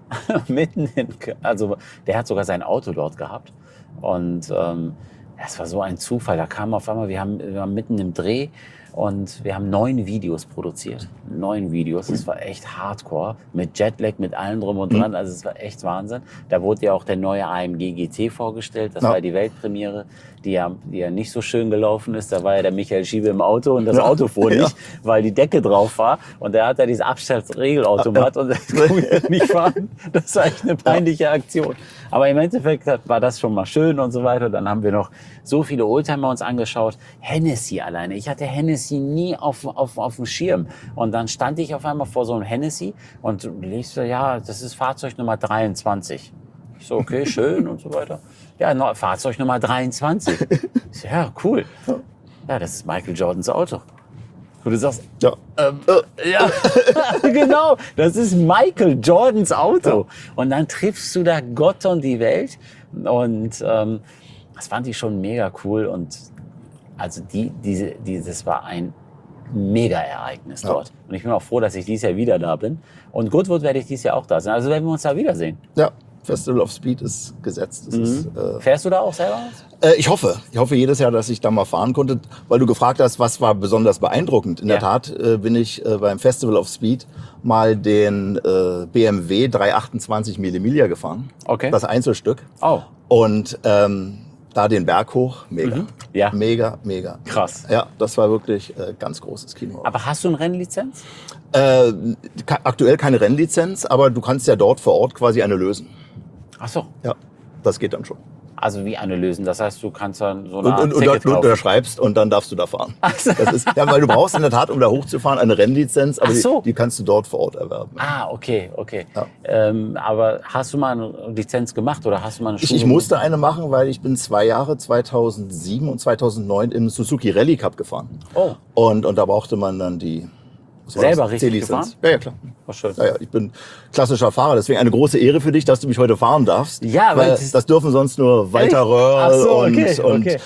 B: Also der hat sogar sein Auto dort gehabt. Und es war so ein Zufall. Da kam auf einmal, wir waren mitten im Dreh und wir haben 9 Videos produziert. 9 Videos, das war echt hardcore. Mit Jetlag, mit allem drum und dran. Also es war echt Wahnsinn. Da wurde ja auch der neue AMG GT vorgestellt. Das
C: Ja.
B: war die Weltpremiere, die ja nicht so schön gelaufen ist. Da war ja der Michael Schiebe im Auto und das Auto fuhr nicht, weil die Decke drauf war. Und der hat ja dieses Abstandsregelautomat und das konnte nicht fahren. Das war echt eine peinliche Aktion. Aber im Endeffekt war das schon mal schön und so weiter. Dann haben wir noch so viele Oldtimer uns angeschaut. Hennessy alleine. Ich hatte Hennessy nie auf dem Schirm. Und dann stand ich auf einmal vor so einem Hennessy und liest so, ja, das ist Fahrzeug Nummer 23. Ich so, okay, schön und so weiter. Ja, Fahrzeug Nummer 23. Ich so, ja, cool. Ja, das ist Michael Jordans Auto. Und du sagst,
C: Ja.
B: ja, genau, das ist Michael Jordans Auto. Und dann triffst du da Gott und die Welt. Und das fand ich schon mega cool. Und also das war ein Mega-Ereignis dort. Und ich bin auch froh, dass ich dieses Jahr wieder da bin. Und Goodwood werde ich dieses Jahr auch da sein. Also werden wir uns da wiedersehen.
C: Ja. Festival of Speed ist gesetzt. Das ist,
B: Fährst du da auch selber?
C: ich hoffe jedes Jahr, dass ich da mal fahren konnte, weil du gefragt hast, was war besonders beeindruckend. In der Tat bin ich beim Festival of Speed mal den BMW 328 Millimilia gefahren.
B: Okay.
C: Das Einzelstück.
B: Oh.
C: Und da den Berg hoch, mega.
B: Ja.
C: Mega.
B: Krass.
C: Ja, das war wirklich ganz großes Kino.
B: Aber hast du eine Rennlizenz?
C: Aktuell keine Rennlizenz, aber du kannst ja dort vor Ort quasi eine lösen.
B: Ach so.
C: Ja, das geht dann schon.
B: Also wie eine lösen. Das heißt, du kannst dann so eine Art
C: Und
B: Ticket
C: du
B: kaufen.
C: unterschreibst und dann darfst du da fahren.
B: Ach so.
C: Das ist, ja, weil du brauchst in der Tat, um da hochzufahren, eine Rennlizenz, aber
B: Ach so.
C: die kannst du dort vor Ort erwerben.
B: Ah, okay.
C: Ja.
B: Aber hast du mal eine Lizenz gemacht oder hast du mal eine Schulung?
C: Ich musste eine machen, weil ich bin 2 Jahre, 2007 und 2009 im Suzuki Rally Cup gefahren.
B: Oh,
C: Und da brauchte man dann die
B: Selber richtig
C: C-Lizenz.
B: gefahren?
C: Ja, klar.
B: war schön.
C: Ja, ich bin klassischer Fahrer, deswegen eine große Ehre für dich, dass du mich heute fahren darfst.
B: Ja, weil
C: weil das dürfen sonst nur Walter
B: Echt?
C: Röhrl
B: Ach so, okay,
C: und
B: okay.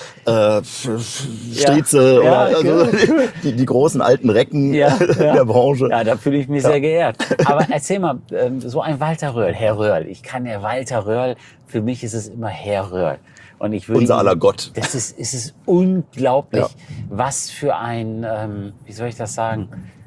C: Strieze
B: Ja,
C: oder also
B: cool.
C: die großen alten Recken
B: Ja, ja.
C: der Branche.
B: Ja, da fühle ich mich sehr geehrt. Aber erzähl mal, so ein Walter Röhrl, Herr Röhrl. Ich kann ja Walter Röhrl, für mich ist es immer Herr Röhrl. Und ich würde
C: Unser aller Gott.
B: Es ist unglaublich,
C: Ja.
B: was für ein, wie soll ich das sagen,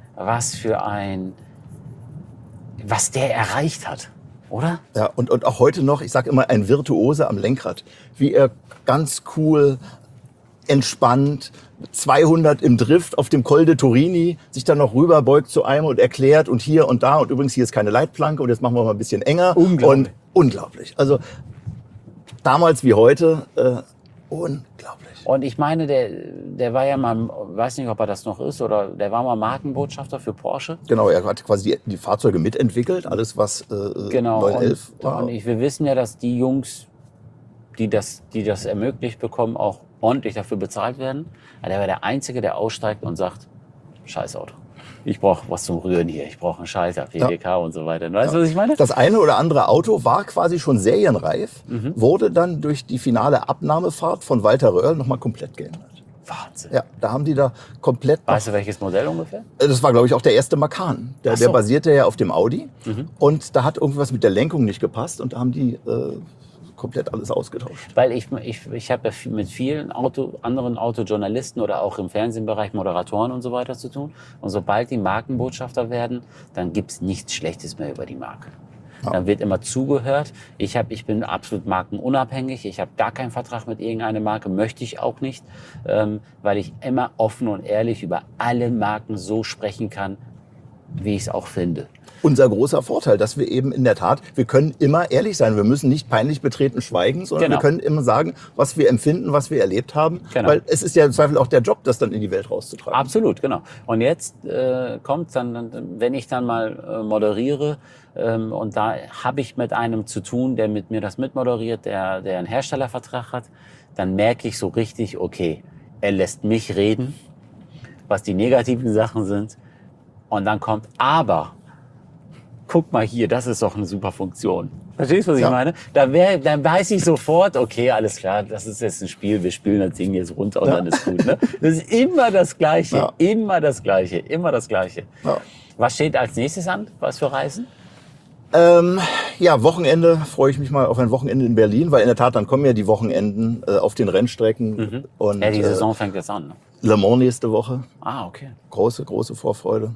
B: was der erreicht hat, oder?
C: Ja, und auch heute noch, ich sage immer, ein Virtuose am Lenkrad. Wie er ganz cool, entspannt, 200 im Drift auf dem Col de Torini sich dann noch rüberbeugt zu einem und erklärt und hier und da und übrigens hier ist keine Leitplanke und jetzt machen wir mal ein bisschen enger.
B: Unglaublich.
C: Und unglaublich. Also damals wie heute, unglaublich.
B: Und ich meine, der war ja mal, weiß nicht, ob er das noch ist, oder der war mal Markenbotschafter für Porsche.
C: Genau, er hat quasi die Fahrzeuge mitentwickelt, alles was
B: Genau.
C: 911 war.
B: Und wir wissen ja, dass die Jungs, die das ermöglicht bekommen, auch ordentlich dafür bezahlt werden. Aber der wäre der Einzige, der aussteigt und sagt, scheiß Auto. Ich brauche was zum Rühren hier. Ich brauche einen Schalter, PDK und so weiter. Weißt du, was ich meine?
C: Das eine oder andere Auto war quasi schon serienreif, wurde dann durch die finale Abnahmefahrt von Walter Röhrl nochmal komplett geändert.
B: Wahnsinn.
C: Ja, da haben die da komplett...
B: Weißt du, welches Modell ungefähr?
C: Das war, glaube ich, auch der erste Macan. Der basierte ja auf dem Audi. Und da hat irgendwas mit der Lenkung nicht gepasst und da haben die komplett alles ausgetauscht.
B: Weil ich habe ja mit vielen anderen Autojournalisten oder auch im Fernsehbereich Moderatoren und so weiter zu tun. Und sobald die Markenbotschafter werden, gibt es nichts Schlechtes mehr über die Marke. Ja. Dann wird immer zugehört. Ich bin absolut markenunabhängig. Ich habe gar keinen Vertrag mit irgendeiner Marke, möchte ich auch nicht, weil ich immer offen und ehrlich über alle Marken so sprechen kann, wie ich es auch finde.
C: Unser großer Vorteil, dass wir eben in der Tat, wir können immer ehrlich sein. Wir müssen nicht peinlich betreten schweigen, sondern wir können immer sagen, was wir empfinden, was wir erlebt haben. Genau. Weil es ist ja im Zweifel auch der Job, das dann in die Welt rauszutragen.
B: Absolut, genau. Und jetzt kommt dann, wenn ich dann mal moderiere, und da habe ich mit einem zu tun, der mit mir das mitmoderiert, der einen Herstellervertrag hat, dann merke ich so richtig, okay, er lässt mich reden, was die negativen Sachen sind. Und dann kommt aber... Guck mal hier, das ist doch eine super Funktion. Verstehst du, was ich meine? Dann weiß ich sofort, okay, alles klar, das ist jetzt ein Spiel, wir spielen das Ding jetzt runter und dann ist gut. Ne? Das ist immer das Gleiche, immer das Gleiche, immer das Gleiche. Ja. Was steht als nächstes an? Was für Reisen?
C: Wochenende, freue ich mich mal auf ein Wochenende in Berlin, weil in der Tat, dann kommen ja die Wochenenden auf den Rennstrecken. Und,
B: die Saison fängt jetzt an. Ne?
C: Le Mans nächste Woche.
B: Ah, okay.
C: Große Vorfreude.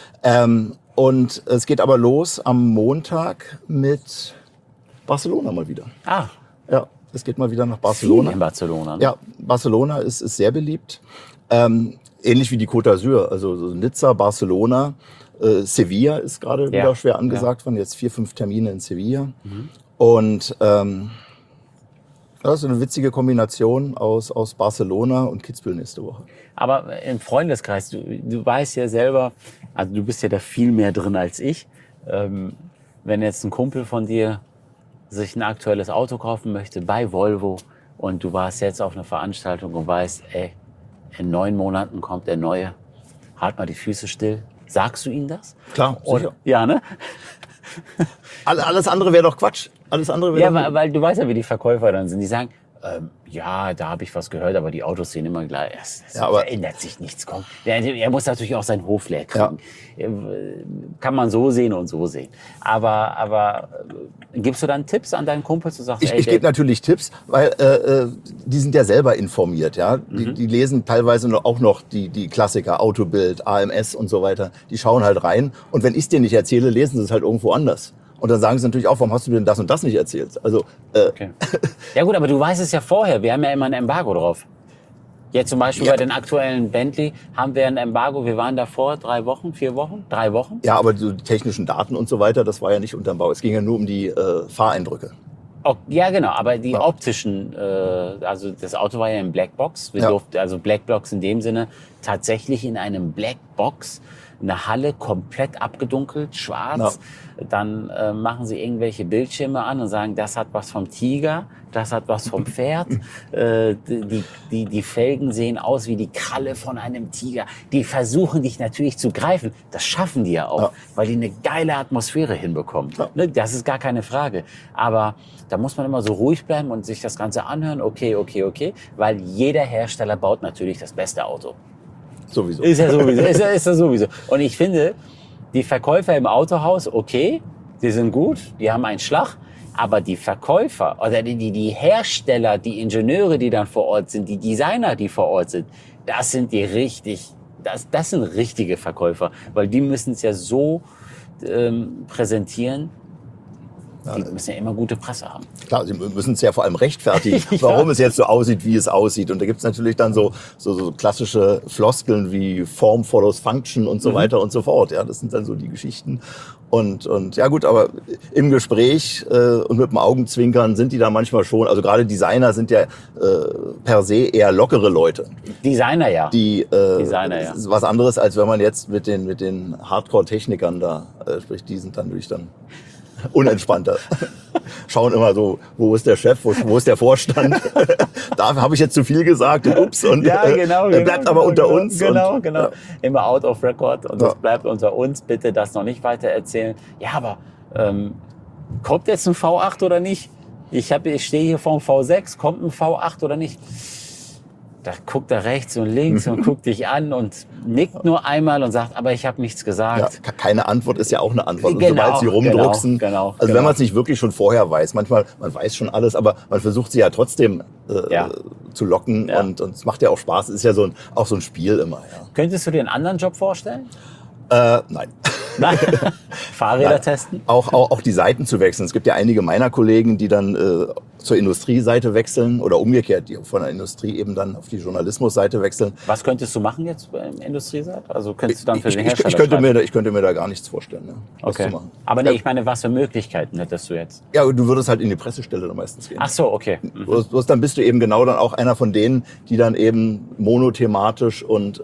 C: Und es geht aber los am Montag mit Barcelona mal wieder.
B: Ah.
C: Ja, es geht mal wieder nach Barcelona.
B: Viel in Barcelona. Ne?
C: Ja, Barcelona ist sehr beliebt. Ähnlich wie die Côte d'Azur, also so Nizza, Barcelona. Sevilla ist gerade wieder schwer angesagt worden. Jetzt 4-5 Termine in Sevilla. Und das ist eine witzige Kombination aus Barcelona und Kitzbühel nächste Woche.
B: Aber im Freundeskreis, du weißt ja selber, also du bist ja da viel mehr drin als ich. Wenn jetzt ein Kumpel von dir sich ein aktuelles Auto kaufen möchte bei Volvo und du warst jetzt auf einer Veranstaltung und weißt, ey, in 9 Monaten kommt der neue, halt mal die Füße still. Sagst du ihnen das?
C: Klar, sicher.
B: Ja, ne?
C: Alles andere wäre doch Quatsch. Alles andere wäre
B: doch... weil du weißt ja, wie die Verkäufer dann sind. Die sagen, ja, da habe ich was gehört, aber die Autos sehen immer gleich. Es verändert sich nichts. Komm. Er muss natürlich auch seinen Hof leer kriegen. Ja. Kann man so sehen und so sehen. Aber gibst du dann Tipps an deinen Kumpel? Du sagst,
C: ich gebe natürlich Tipps, weil die sind ja selber informiert. Ja? Die lesen teilweise auch noch die Klassiker, Autobild, AMS und so weiter. Die schauen halt rein. Und wenn ich es dir nicht erzähle, lesen sie es halt irgendwo anders. Und dann sagen sie natürlich auch, warum hast du denn das und das nicht erzählt? Also,
B: okay. Ja gut, aber du weißt es ja vorher. Wir haben ja immer ein Embargo drauf. Jetzt zum Beispiel bei den aktuellen Bentley haben wir ein Embargo. Wir waren davor 3 Wochen, 4 Wochen, 3 Wochen.
C: Ja, aber die technischen Daten und so weiter, das war ja nicht unterm Bau. Es ging ja nur um die Fahreindrücke.
B: Ja, genau, aber die optischen, also das Auto war ja in Blackbox. Wir durften, also Blackbox in dem Sinne, tatsächlich in einem Blackbox, eine Halle komplett abgedunkelt, schwarz. Ja. Dann machen sie irgendwelche Bildschirme an und sagen, das hat was vom Tiger, das hat was vom Pferd. Die Felgen sehen aus wie die Kralle von einem Tiger. Die versuchen dich natürlich zu greifen. Das schaffen die ja auch, weil die eine geile Atmosphäre hinbekommen. Ja. Ne, das ist gar keine Frage. Aber da muss man immer so ruhig bleiben und sich das Ganze anhören. Okay, weil jeder Hersteller baut natürlich das beste Auto.
C: Sowieso.
B: Ist ja sowieso. Und ich finde, die Verkäufer im Autohaus, okay, die sind gut, die haben einen Schlag, aber die Verkäufer oder die Hersteller, die Ingenieure, die dann vor Ort sind, die Designer, die vor Ort sind, das sind das sind richtige Verkäufer, weil die müssen es ja so präsentieren. Die müssen ja immer gute Presse haben.
C: Klar, sie müssen es ja vor allem rechtfertigen, warum es jetzt so aussieht, wie es aussieht. Und da gibt es natürlich dann so klassische Floskeln wie Form follows Function und so weiter und so fort. Ja, das sind dann so die Geschichten. Und ja gut, aber im Gespräch und mit dem Augenzwinkern sind die da manchmal schon, also gerade Designer sind ja per se eher lockere Leute.
B: Designer, ja.
C: Designer, ja. Ist was anderes, als wenn man jetzt mit den Hardcore-Technikern da spricht. Die sind dann natürlich dann... unentspannter. Schauen immer so, wo ist der Chef, wo ist der Vorstand? Da habe ich jetzt zu viel gesagt und ups. Und bleibt aber unter uns.
B: Genau.
C: Ja.
B: Immer out of record und das
C: Ja.
B: bleibt unter uns. Bitte das noch nicht weiter erzählen. Ja, aber kommt jetzt ein V8 oder nicht? Ich stehe hier vor dem V6, kommt ein V8 oder nicht? Da guckt er rechts und links und guckt dich an und nickt nur einmal und sagt, aber ich habe nichts
C: Ja,
B: gesagt.
C: keine Antwort ist ja auch eine Antwort. Und
B: Genau,
C: sobald sie rumdrucksen,
B: genau.
C: also wenn man es nicht wirklich schon vorher weiß, manchmal, man weiß schon alles, aber man versucht sie ja trotzdem zu locken
B: Ja.
C: und es macht ja auch Spaß. Es ist ja auch so ein Spiel immer. Ja.
B: Könntest du dir einen anderen Job vorstellen?
C: Nein.
B: Nein. Fahrräder testen?
C: Auch die Seiten zu wechseln. Es gibt ja einige meiner Kollegen, die dann zur Industrieseite wechseln oder umgekehrt, die von der Industrie eben dann auf die Journalismusseite wechseln.
B: Was könntest du machen jetzt im Industrieseite? Also könntest du dann für den
C: Ich
B: Hersteller
C: könnte mir da gar nichts vorstellen, ja, was
B: okay.
C: zu machen.
B: Aber nee, ich meine, was für Möglichkeiten hättest du jetzt?
C: Ja, du würdest halt in die Pressestelle dann meistens gehen.
B: Ach so, okay.
C: Bloß dann bist du eben genau dann auch einer von denen, die dann eben monothematisch und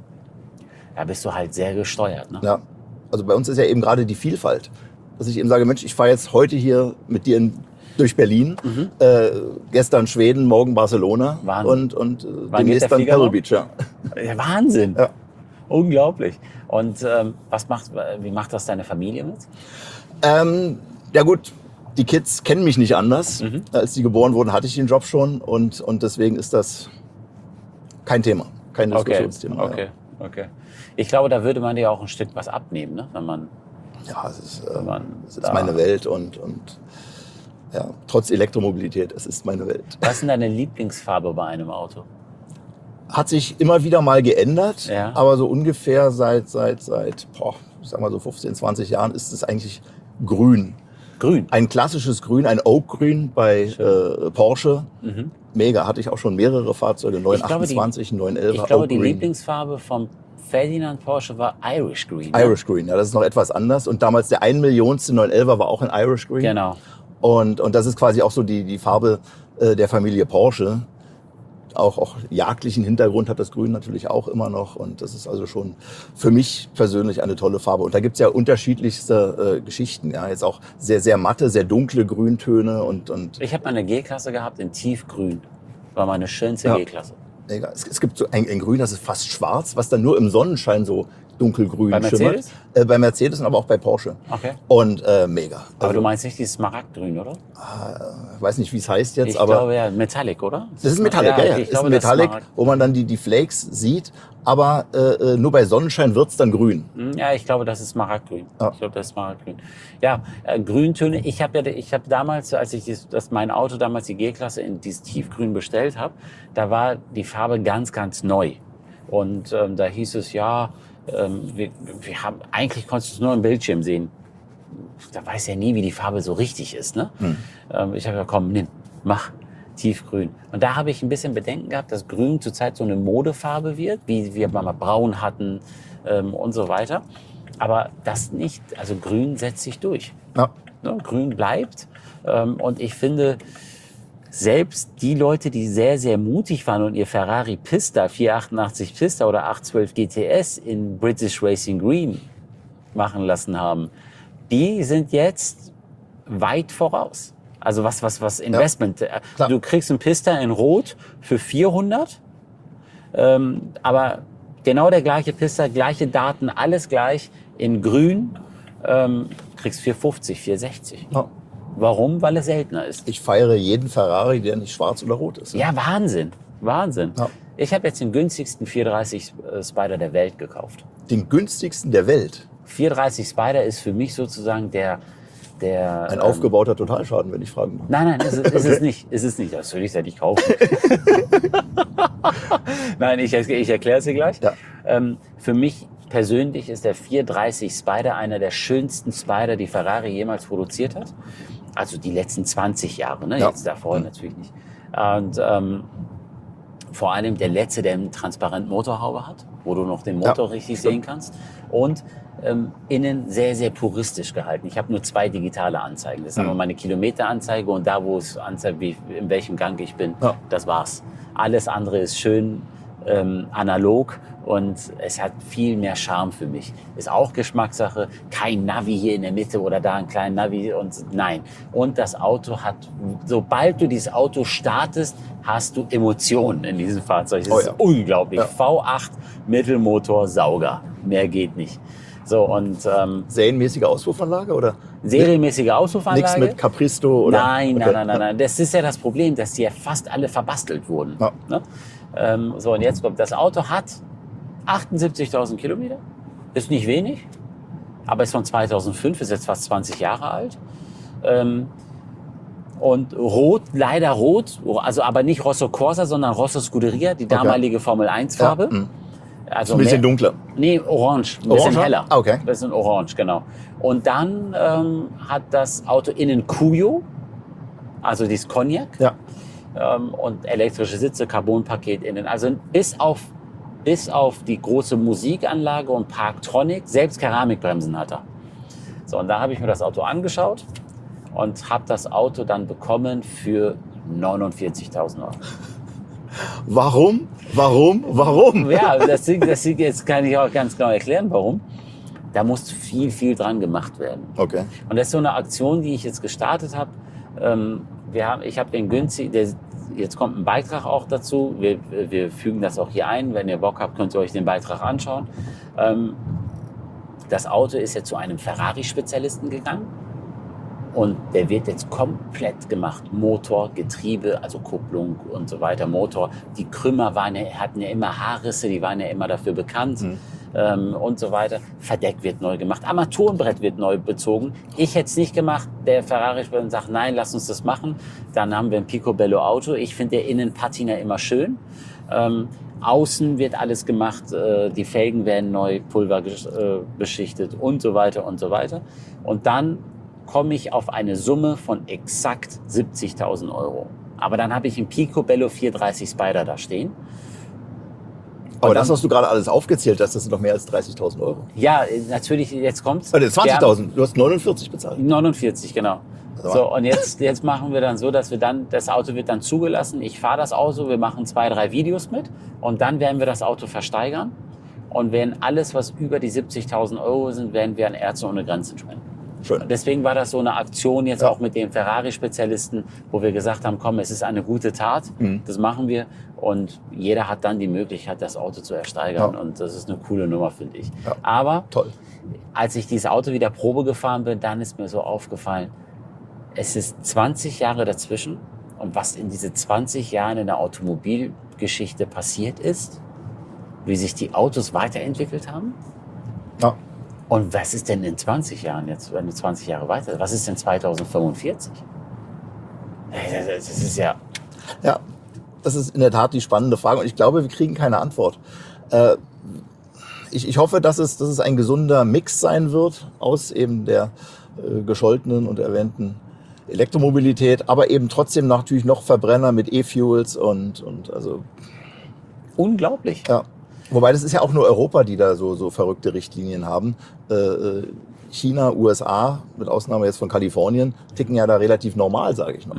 B: Da bist du halt sehr gesteuert. Ne?
C: ja, also bei uns ist ja eben gerade die Vielfalt, dass ich eben sage, Mensch, ich fahre jetzt heute hier mit dir durch Berlin, gestern Schweden, morgen Barcelona
B: Wahnsinn.
C: und
B: Wann geht der
C: demnächst dann
B: Flieger
C: Pebble
B: noch?
C: Beach. Ja.
B: Ja, Wahnsinn.
C: Ja.
B: Unglaublich. Und wie macht das deine Familie mit?
C: Ja gut, die Kids kennen mich nicht anders. Als die geboren wurden, hatte ich den Job schon und deswegen ist das kein Thema, kein Diskussionsthema.
B: Okay. Ich glaube, da würde man dir auch ein Stück was abnehmen, ne? Wenn man
C: Ja, es ist
B: da-
C: meine Welt und ja, trotz Elektromobilität, es ist meine Welt.
B: Was ist denn deine Lieblingsfarbe bei einem Auto?
C: Hat sich immer wieder mal geändert,
B: Ja.
C: aber so ungefähr seit ich sag mal so 15, 20 Jahren ist es eigentlich grün.
B: Grün.
C: Ein klassisches Grün, ein Oak-Grün bei Porsche. Mega, hatte ich auch schon mehrere Fahrzeuge, 928, 911,
B: Ich glaube,
C: Oak
B: die
C: Green.
B: Lieblingsfarbe vom Ferdinand Porsche war Irish Green. ne?
C: Irish Green, ja, das ist noch etwas anders. Und damals der 1 Millionste 911er war auch ein Irish Green.
B: Genau.
C: Und das ist quasi auch so die Farbe der Familie Porsche. Auch jagdlichen Hintergrund hat das Grün natürlich auch immer noch. Und das ist also schon für mich persönlich eine tolle Farbe. Und da gibt's ja unterschiedlichste Geschichten. Ja, jetzt auch sehr, sehr matte, sehr dunkle Grüntöne und
B: Ich habe mal eine G-Klasse gehabt in Tiefgrün. War meine schönste
C: Ja.
B: G-Klasse.
C: egal. Es gibt so ein Grün, das ist fast schwarz, was dann nur im Sonnenschein so dunkelgrün
B: Bei
C: schimmert.
B: Mercedes?
C: Bei Mercedes und aber auch bei Porsche.
B: Okay.
C: Und mega.
B: Aber
C: Also,
B: du meinst nicht dieses Smaragdgrün, oder?
C: ich weiß nicht, wie es heißt jetzt,
B: Ich
C: aber
B: glaube ja, Metallic, oder?
C: das ist Metallic, ja.
B: Ich
C: Ist
B: glaube,
C: ein
B: das
C: Metallic,
B: Smaragd.
C: wo man dann die Flakes sieht, aber nur bei Sonnenschein wird's dann grün.
B: Ja, ich glaube, das ist Smaragdgrün.
C: Ja.
B: Ich glaube, das ist Smaragdgrün. Ja, Grüntöne. Ich habe damals, als ich mein Auto damals die G-Klasse in dieses Tiefgrün bestellt habe, da war die Farbe ganz, ganz neu. Und da hieß es, ja, wir haben, eigentlich konntest du es nur im Bildschirm sehen. Da weiß ja nie, wie die Farbe so richtig ist. Ne? Ich habe gesagt, komm, nimm, mach. Tiefgrün. Und da habe ich ein bisschen Bedenken gehabt, dass Grün zurzeit so eine Modefarbe wird, wie wir mal Braun hatten und so weiter. Aber das nicht, also Grün setzt sich durch.
C: Ja.
B: Ne? Grün bleibt. Und ich finde, selbst die Leute, die sehr, sehr mutig waren und ihr Ferrari Pista, 488 Pista oder 812 GTS in British Racing Green machen lassen haben, die sind jetzt weit voraus. Also was Investment.
C: klar.
B: Du kriegst einen Pista in Rot für 400, aber genau der gleiche Pista, gleiche Daten, alles gleich in Grün, kriegst 450, 460.
C: Ja.
B: Warum? Weil es seltener ist.
C: Ich feiere jeden Ferrari, der nicht schwarz oder rot ist.
B: Ja, Wahnsinn. Wahnsinn.
C: Ja.
B: Ich habe jetzt den günstigsten 430 Spider der Welt gekauft.
C: Den günstigsten der Welt.
B: 430 Spider ist für mich sozusagen der
C: Ein aufgebauter Totalschaden, wenn ich fragen darf.
B: Nein, ist es nicht. Ist es nicht. Das würde ich ja nicht kaufen. Nein, ich erkläre es dir gleich.
C: Ja.
B: Für mich persönlich ist der 430 Spider einer der schönsten Spider, die Ferrari jemals produziert hat. Also die letzten 20 Jahre, ne?
C: Ja.
B: Jetzt davor natürlich nicht. Und vor allem der letzte, der einen transparenten Motorhaube hat, wo du noch den Motor richtig sehen kannst. Und innen sehr, sehr puristisch gehalten. Ich habe nur 2 digitale Anzeigen. Das ist einmal meine Kilometeranzeige und da, wo es anzeigt, in welchem Gang ich bin,
C: Ja.
B: das war's. Alles andere ist schön analog und es hat viel mehr Charme für mich. Ist auch Geschmackssache, kein Navi hier in der Mitte oder da ein kleiner Navi und nein. Und das Auto hat, sobald du dieses Auto startest, hast du Emotionen in diesem Fahrzeug. Das ist unglaublich. Ja. V8 Mittelmotor Sauger, mehr geht nicht. So und
C: serienmäßige Auspuffanlage oder?
B: Serienmäßige Auspuffanlage.
C: Nichts mit Capristo oder?
B: Nein. Das ist ja das Problem, dass die ja fast alle verbastelt wurden. Ja. Ne? So, und jetzt kommt, das Auto hat 78.000 Kilometer. Ist nicht wenig, aber ist von 2005, ist jetzt fast 20 Jahre alt. Und rot, leider rot, also aber nicht Rosso Corsa, sondern Rosso Scuderia, die damalige Formel 1 Farbe. Ja. Also
C: ein bisschen dunkler.
B: Nee, orange, ein bisschen heller.
C: Okay.
B: Ein bisschen orange, genau. Und dann hat das Auto innen Cuyo, also dieses Cognac. Ja. Und elektrische Sitze, Carbonpaket innen. Also bis auf die große Musikanlage und Parktronic, selbst Keramikbremsen hat er. So, und da habe ich mir das Auto angeschaut und habe das Auto dann bekommen für 49.000 Euro.
C: Warum?
B: Ja, das jetzt kann ich auch ganz genau erklären, warum. Da muss viel dran gemacht werden.
C: Okay.
B: Und das ist so eine Aktion, die ich jetzt gestartet habe. Ich habe den günstig, jetzt kommt ein Beitrag auch dazu. Wir fügen das auch hier ein. Wenn ihr Bock habt, könnt ihr euch den Beitrag anschauen. Das Auto ist jetzt zu einem Ferrari-Spezialisten gegangen. Und der wird jetzt komplett gemacht. Motor, Getriebe, also Kupplung und so weiter. Motor. Die Krümmer hatten ja immer Haarrisse, die waren ja immer dafür bekannt. Und so weiter. Verdeck wird neu gemacht. Armaturenbrett wird neu bezogen. Ich hätte es nicht gemacht. Der Ferrari-Spieler sagt, nein, lass uns das machen. Dann haben wir ein Picobello Auto. Ich finde der Innenpatina immer schön. Außen wird alles gemacht. Die Felgen werden neu pulverbeschichtet und so weiter und so weiter. Und dann komme ich auf eine Summe von exakt 70.000 Euro. Aber dann habe ich einen Picobello 430 Spider da stehen.
C: Aber das, was du gerade alles aufgezählt hast, das sind doch mehr als 30.000 Euro.
B: Ja, natürlich, jetzt kommt's.
C: 20.000, du hast 49 bezahlt.
B: 49, genau. So, und jetzt machen wir dann so, dass das Auto wird dann zugelassen. Ich fahre das Auto, wir machen 2, 3 Videos mit und dann werden wir das Auto versteigern. Und werden alles, was über die 70.000 Euro sind, werden wir an Ärzte ohne Grenzen spenden.
C: Schön.
B: Deswegen war das so eine Aktion jetzt auch mit den Ferrari-Spezialisten, wo wir gesagt haben, komm, es ist eine gute Tat, das machen wir. Und jeder hat dann die Möglichkeit, das Auto zu ersteigern. Ja. Und das ist eine coole Nummer, finde ich. Ja. Aber als ich dieses Auto wieder Probe gefahren bin, dann ist mir so aufgefallen, es ist 20 Jahre dazwischen. Und was in diese 20 Jahren in der Automobilgeschichte passiert ist, wie sich die Autos weiterentwickelt haben. Ja. Und was ist denn in 20 Jahren jetzt, wenn du 20 Jahre weiter, was ist denn 2045? Das ist ja...
C: Ja, das ist in der Tat die spannende Frage und ich glaube, wir kriegen keine Antwort. Ich hoffe, dass es ein gesunder Mix sein wird aus eben der gescholtenen und erwähnten Elektromobilität, aber eben trotzdem natürlich noch Verbrenner mit E-Fuels und also...
B: Unglaublich.
C: Ja. Wobei das ist ja auch nur Europa, die da so verrückte Richtlinien haben. China, USA, mit Ausnahme jetzt von Kalifornien, ticken ja da relativ normal, sage ich noch.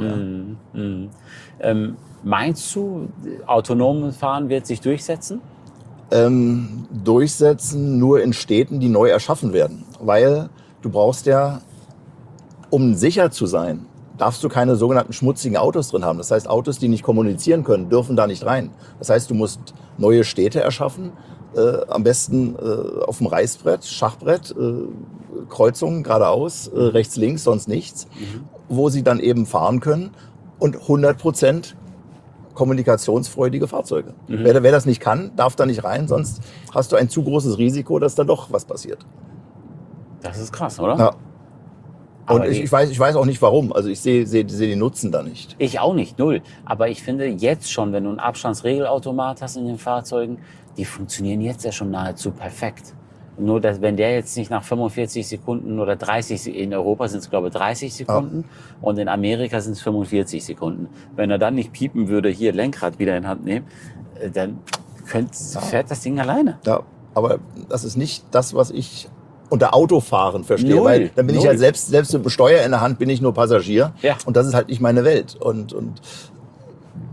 B: Meinst du, autonomes Fahren wird sich durchsetzen?
C: Durchsetzen nur in Städten, die neu erschaffen werden. Weil du brauchst ja, um sicher zu sein, darfst du keine sogenannten schmutzigen Autos drin haben. Das heißt, Autos, die nicht kommunizieren können, dürfen da nicht rein. Das heißt, du musst neue Städte erschaffen, am besten auf dem Reißbrett, Schachbrett, Kreuzungen geradeaus, rechts, links, sonst nichts, wo sie dann eben fahren können und 100% kommunikationsfreudige Fahrzeuge. Wer das nicht kann, darf da nicht rein, sonst hast du ein zu großes Risiko, dass da doch was passiert.
B: Das ist krass, oder?
C: Ja. Und ich weiß auch nicht warum. Also ich sehe den Nutzen da nicht.
B: Ich auch nicht, null. Aber ich finde jetzt schon, wenn du einen Abstandsregelautomat hast in den Fahrzeugen, die funktionieren jetzt ja schon nahezu perfekt. Nur, dass, wenn der jetzt nicht nach 45 Sekunden oder 30, in Europa sind es glaube ich 30 Sekunden und in Amerika sind es 45 Sekunden. Wenn er dann nicht piepen würde, hier Lenkrad wieder in Hand nehmen, dann fährt das Ding alleine.
C: Ja, aber das ist nicht das, was ich unter Autofahren verstehe,
B: Null.
C: Weil dann bin ich ja selbst mit dem Steuer in der Hand bin ich nur Passagier und das ist halt nicht meine Welt. Und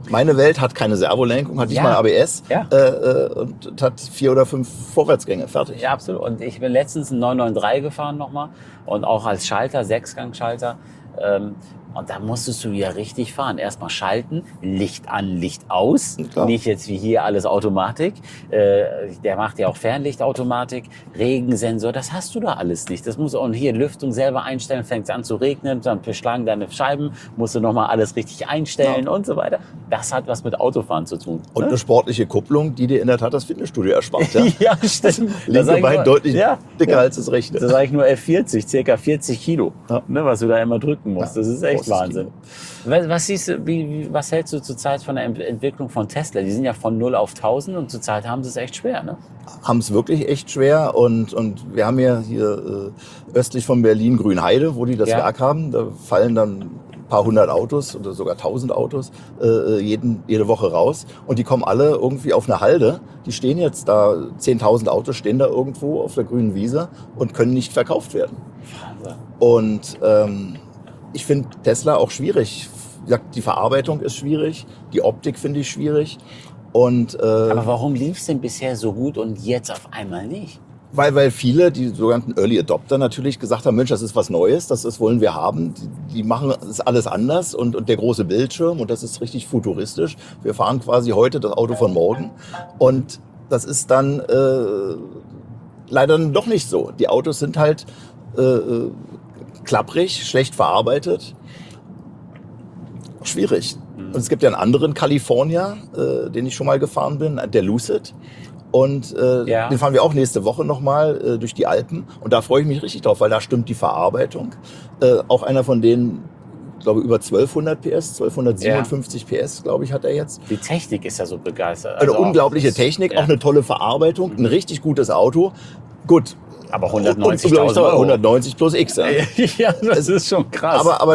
C: Meine Welt hat keine Servolenkung, hat nicht
B: Ja.
C: mal ABS
B: Ja.
C: und hat 4 oder 5 Vorwärtsgänge. Fertig.
B: Ja, absolut. Und ich bin letztens einen 993 gefahren nochmal und auch als Schalter, Sechsgang-Schalter. Und da musstest du ja richtig fahren. Erstmal schalten, Licht an, Licht aus.
C: Klar.
B: Nicht jetzt wie hier alles Automatik. Der macht ja auch Fernlichtautomatik, Regensensor, das hast du da alles nicht. Das muss und hier Lüftung selber einstellen, fängt es an zu regnen, dann beschlagen deine Scheiben, musst du nochmal alles richtig einstellen und so weiter. Das hat was mit Autofahren zu tun.
C: Und eine sportliche Kupplung, die dir in der Tat das Fitnessstudio erspart. Ja?
B: Ja, stimmt.
C: Linke Bein deutlich
B: ja,
C: dicker
B: ja.
C: als das rechte.
B: Das sage ich nur F40, circa 40 Kilo,
C: Ja.
B: ne, was du da immer drücken musst.
C: Ja,
B: Das ist echt
C: großes
B: Wahnsinn. Was siehst du, was hältst du zurzeit von der Entwicklung von Tesla? Die sind ja von 0 auf 1000 und zurzeit haben sie es echt schwer, ne?
C: Haben es wirklich echt schwer und wir haben ja hier östlich von Berlin Grünheide, wo die das
B: Ja.
C: Werk haben. Da fallen dann ein paar hundert Autos oder sogar 1000 Autos jede Woche raus und die kommen alle irgendwie auf eine Halde. Die stehen jetzt da, 10.000 Autos stehen da irgendwo auf der grünen Wiese und können nicht verkauft werden. Und ich finde Tesla auch schwierig. Wie gesagt, die Verarbeitung ist schwierig, die Optik finde ich schwierig. Und,
B: Aber warum lief es denn bisher so gut und jetzt auf einmal nicht?
C: weil viele, die sogenannten Early Adopter natürlich gesagt haben, Mensch, das ist was Neues, das wollen wir haben. Die machen das alles anders und der große Bildschirm und das ist richtig futuristisch. Wir fahren quasi heute das Auto von morgen und das ist dann leider doch nicht so. Die Autos sind halt klapprig, schlecht verarbeitet. Schwierig. Und es gibt ja einen anderen California, den ich schon mal gefahren bin, der Lucid. Und
B: Ja.
C: den fahren wir auch nächste Woche nochmal durch die Alpen. Und da freue ich mich richtig drauf, weil da stimmt die Verarbeitung. Auch einer von denen, ich glaube, über 1200 PS, 1257 PS, glaube ich, hat er jetzt.
B: Die Technik ist ja so begeistert.
C: Eine
B: Also
C: unglaubliche
B: auch das-
C: Technik,
B: ja.
C: auch eine tolle Verarbeitung, ein richtig gutes Auto. Gut.
B: Aber
C: Und,
B: 190.000
C: glaub ich,
B: Euro.
C: 190 plus X. Ja.
B: Ja, das ist schon krass.
C: Aber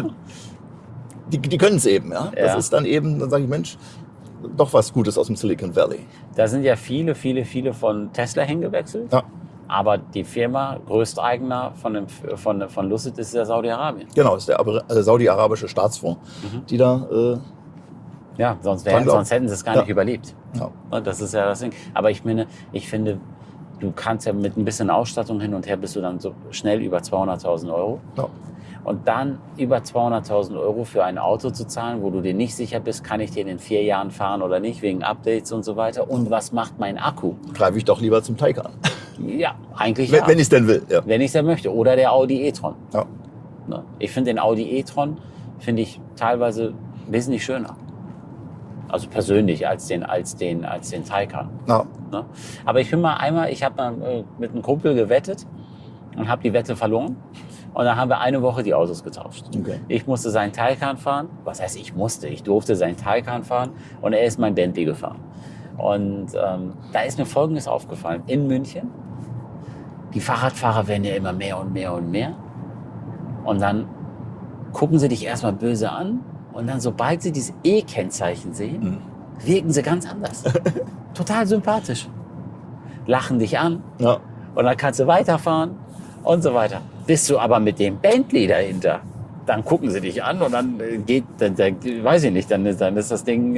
C: die können es eben. Ja? Das
B: Ja.
C: ist dann eben, dann sage ich, Mensch, doch was Gutes aus dem Silicon Valley.
B: da sind ja viele von Tesla hingewechselt.
C: Ja.
B: Aber die Firma, Größteigner von Lucid ist ja Saudi-Arabien.
C: Genau, das ist der saudi-arabische Staatsfonds, die da...
B: Ja, sonst
C: Dran glauben.
B: hätten sie es gar
C: Ja.
B: nicht überlebt.
C: Ja.
B: Und das ist ja das Ding. Aber ich finde, du kannst ja mit ein bisschen Ausstattung hin und her bist du dann so schnell über 200.000 Euro.
C: Ja.
B: Und dann über 200.000 Euro für ein Auto zu zahlen, wo du dir nicht sicher bist, kann ich den in 4 Jahren fahren oder nicht, wegen Updates und so weiter. Und was macht mein Akku?
C: Greife ich doch lieber zum Taycan.
B: Ja, eigentlich
C: Wenn,
B: ja.
C: wenn ich es denn will. Ja.
B: Wenn ich es ja möchte. Oder der Audi e-tron.
C: Ja.
B: Ne? Ich finde den Audi e-tron finde ich teilweise wesentlich schöner. Also persönlich als den Taycan.
C: Ja.
B: Ne? Aber ich habe mal mit einem Kumpel gewettet und habe die Wette verloren. Und dann haben wir eine Woche die Autos getauscht.
C: Okay.
B: Ich musste seinen Taycan fahren. Was heißt ich musste? Ich durfte seinen Taycan fahren und er ist mein Bentley gefahren. Und da ist mir Folgendes aufgefallen. In München, die Fahrradfahrer werden ja immer mehr und mehr und mehr. Und dann gucken sie dich erstmal böse an. Und dann, sobald sie dieses E-Kennzeichen sehen, wirken sie ganz anders. Total sympathisch. Lachen dich an.
C: Ja.
B: Und dann kannst du weiterfahren und so weiter. Bist du aber mit dem Bentley dahinter, dann gucken sie dich an und dann weiß ich nicht, dann ist das Ding,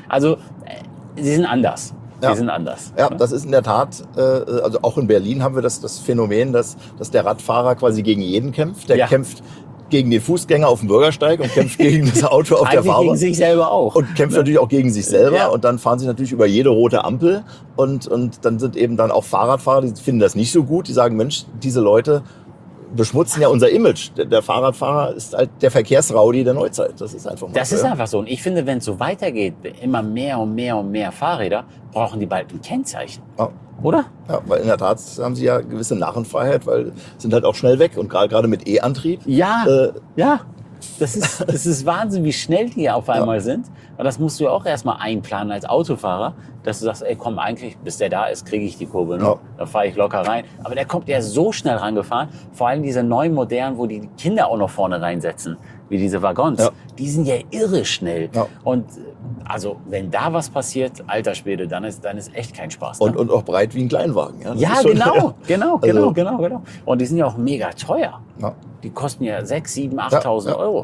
B: sie sind anders.
C: Ja.
B: Die sind anders.
C: Ja, das ist in der Tat, also auch in Berlin haben wir das Phänomen, dass der Radfahrer quasi gegen jeden kämpft. Der
B: Ja.
C: kämpft gegen den Fußgänger auf dem Bürgersteig und kämpft gegen das Auto auf der
B: Eigentlich
C: Fahrbahn.
B: gegen sich selber auch.
C: Und kämpft natürlich auch gegen sich selber.
B: Ja.
C: Und dann fahren sie natürlich über jede rote Ampel. Und dann sind eben dann auch Fahrradfahrer, die finden das nicht so gut. Die sagen, Mensch, diese Leute beschmutzen ja unser Image. Der Fahrradfahrer ist halt der Verkehrsraudi der Neuzeit. Das ist einfach mal
B: Das
C: so,
B: ist
C: ja.
B: einfach so. Und ich finde, wenn es so weitergeht, immer mehr und mehr und mehr Fahrräder, brauchen die bald ein Kennzeichen.
C: Ja.
B: Oder?
C: Ja, weil in der Tat haben sie ja gewisse Narrenfreiheit, weil sind halt auch schnell weg. Und gerade mit E-Antrieb.
B: Ja,
C: Äh,
B: ja. Das ist Wahnsinn, wie schnell die auf einmal sind. Und das musst du ja auch erstmal einplanen als Autofahrer, dass du sagst, ey komm, eigentlich, bis der da ist, kriege ich die Kurve. Ne?
C: Ja.
B: Da fahre ich locker rein. Aber der kommt ja so schnell rangefahren. Vor allem diese neuen modernen, wo die Kinder auch noch vorne reinsetzen, wie diese Waggons.
C: Ja.
B: Die sind ja irre schnell.
C: Ja.
B: Und also, wenn da was passiert, alter Schwede, dann ist echt kein Spaß. Ne?
C: und auch breit wie ein Kleinwagen. Ja, das
B: Ja,
C: ist schon-
B: genau. Und die sind ja auch mega teuer.
C: Ja.
B: Die kosten ja 6.000, 7.000, 8.000
C: Ja, ja.
B: Euro.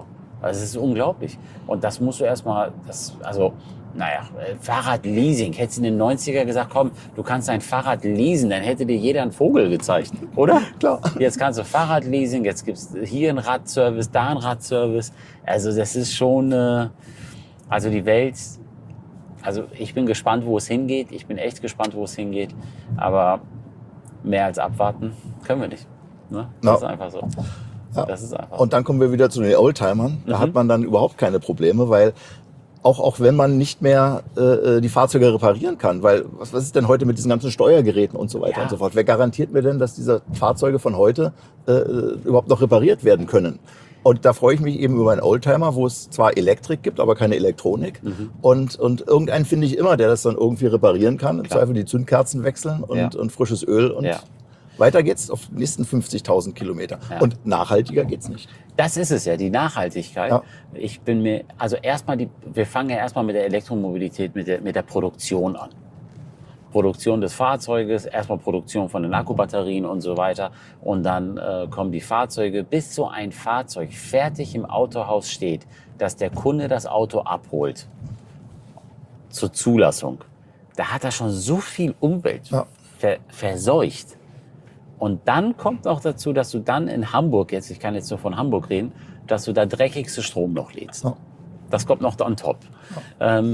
B: Also es ist unglaublich. Und das musst du erstmal, Fahrradleasing. Hättest du in den 90er gesagt, komm, du kannst dein Fahrrad leasen, dann hätte dir jeder einen Vogel gezeigt, oder?
C: Klar.
B: Jetzt kannst du Fahrradleasing, jetzt gibt's hier einen Radservice, da einen Radservice. Also das ist schon, also die Welt, also ich bin gespannt, wo es hingeht. Ich bin echt gespannt, wo es hingeht. Aber mehr als abwarten können wir nicht. Ne? Das ist einfach so.
C: Ja.
B: Das ist einfach.
C: Und dann kommen wir wieder zu den Oldtimern. Da hat man dann überhaupt keine Probleme, weil auch wenn man nicht mehr die Fahrzeuge reparieren kann, weil was ist denn heute mit diesen ganzen Steuergeräten und so weiter und so fort? Wer garantiert mir denn, dass diese Fahrzeuge von heute überhaupt noch repariert werden können? Und da freue ich mich eben über einen Oldtimer, wo es zwar Elektrik gibt, aber keine Elektronik. Und irgendeinen finde ich immer, der das dann irgendwie reparieren kann. Im Zweifel die Zündkerzen wechseln und frisches Öl und weiter geht's auf die nächsten 50.000 Kilometer. Ja. Und nachhaltiger geht's nicht.
B: Das ist es ja, die Nachhaltigkeit. Ja. Wir fangen ja erstmal mit der Elektromobilität, mit der Produktion an. Produktion des Fahrzeuges, erstmal Produktion von den Akkubatterien und so weiter. Und dann kommen die Fahrzeuge, bis so ein Fahrzeug fertig im Autohaus steht, dass der Kunde das Auto abholt zur Zulassung. Da hat er schon so viel Umwelt verseucht. Und dann kommt noch dazu, dass du dann in Hamburg, ich kann jetzt nur von Hamburg reden, dass du da dreckigste Strom noch lädst. Ja. Das kommt noch on top. Ja.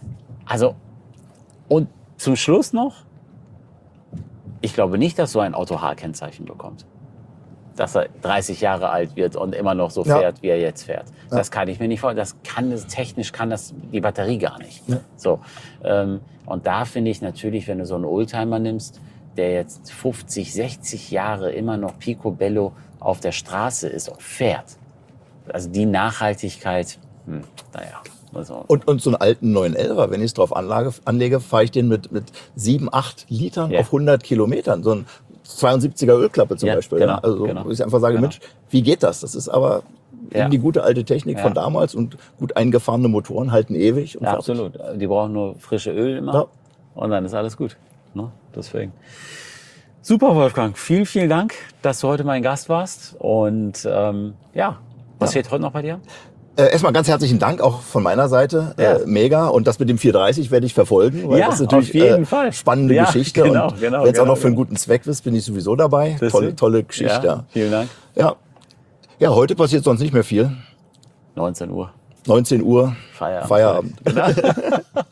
B: Und zum Schluss noch, ich glaube nicht, dass so ein Auto H-Kennzeichen bekommt. Dass er 30 Jahre alt wird und immer noch so fährt, wie er jetzt fährt. Ja. Das kann ich mir nicht vorstellen. Technisch kann das die Batterie gar nicht. Ja. So. Und da finde ich natürlich, wenn du so einen Oldtimer nimmst, der jetzt 50, 60 Jahre immer noch picobello auf der Straße ist und fährt. Also die Nachhaltigkeit, Also.
C: Und so einen alten 911er, wenn ich es drauf anlege, fahre ich den mit 7, 8 Litern auf 100 Kilometern. So ein 72er Ölklappe zum Beispiel.
B: Genau,
C: also wo ich einfach sage, Mensch, wie geht das? Das ist aber die gute alte Technik von damals und gut eingefahrene Motoren halten ewig. Und
B: absolut. Die brauchen nur frische Öl immer und dann ist alles gut. Ne? Deswegen. Super, Wolfgang. Vielen, vielen Dank, dass du heute mein Gast warst. Und was steht heute noch bei dir?
C: Erstmal ganz herzlichen Dank auch von meiner Seite. Mega. Und das mit dem 430 werde ich verfolgen, weil das ist natürlich eine spannende Geschichte.
B: Genau,
C: und wenn es auch noch für einen guten Zweck ist, bin ich sowieso dabei. Tolle Geschichte.
B: Ja, vielen Dank.
C: Ja, heute passiert sonst nicht mehr viel.
B: 19 Uhr.
C: 19 Uhr.
B: Feierabend. Genau.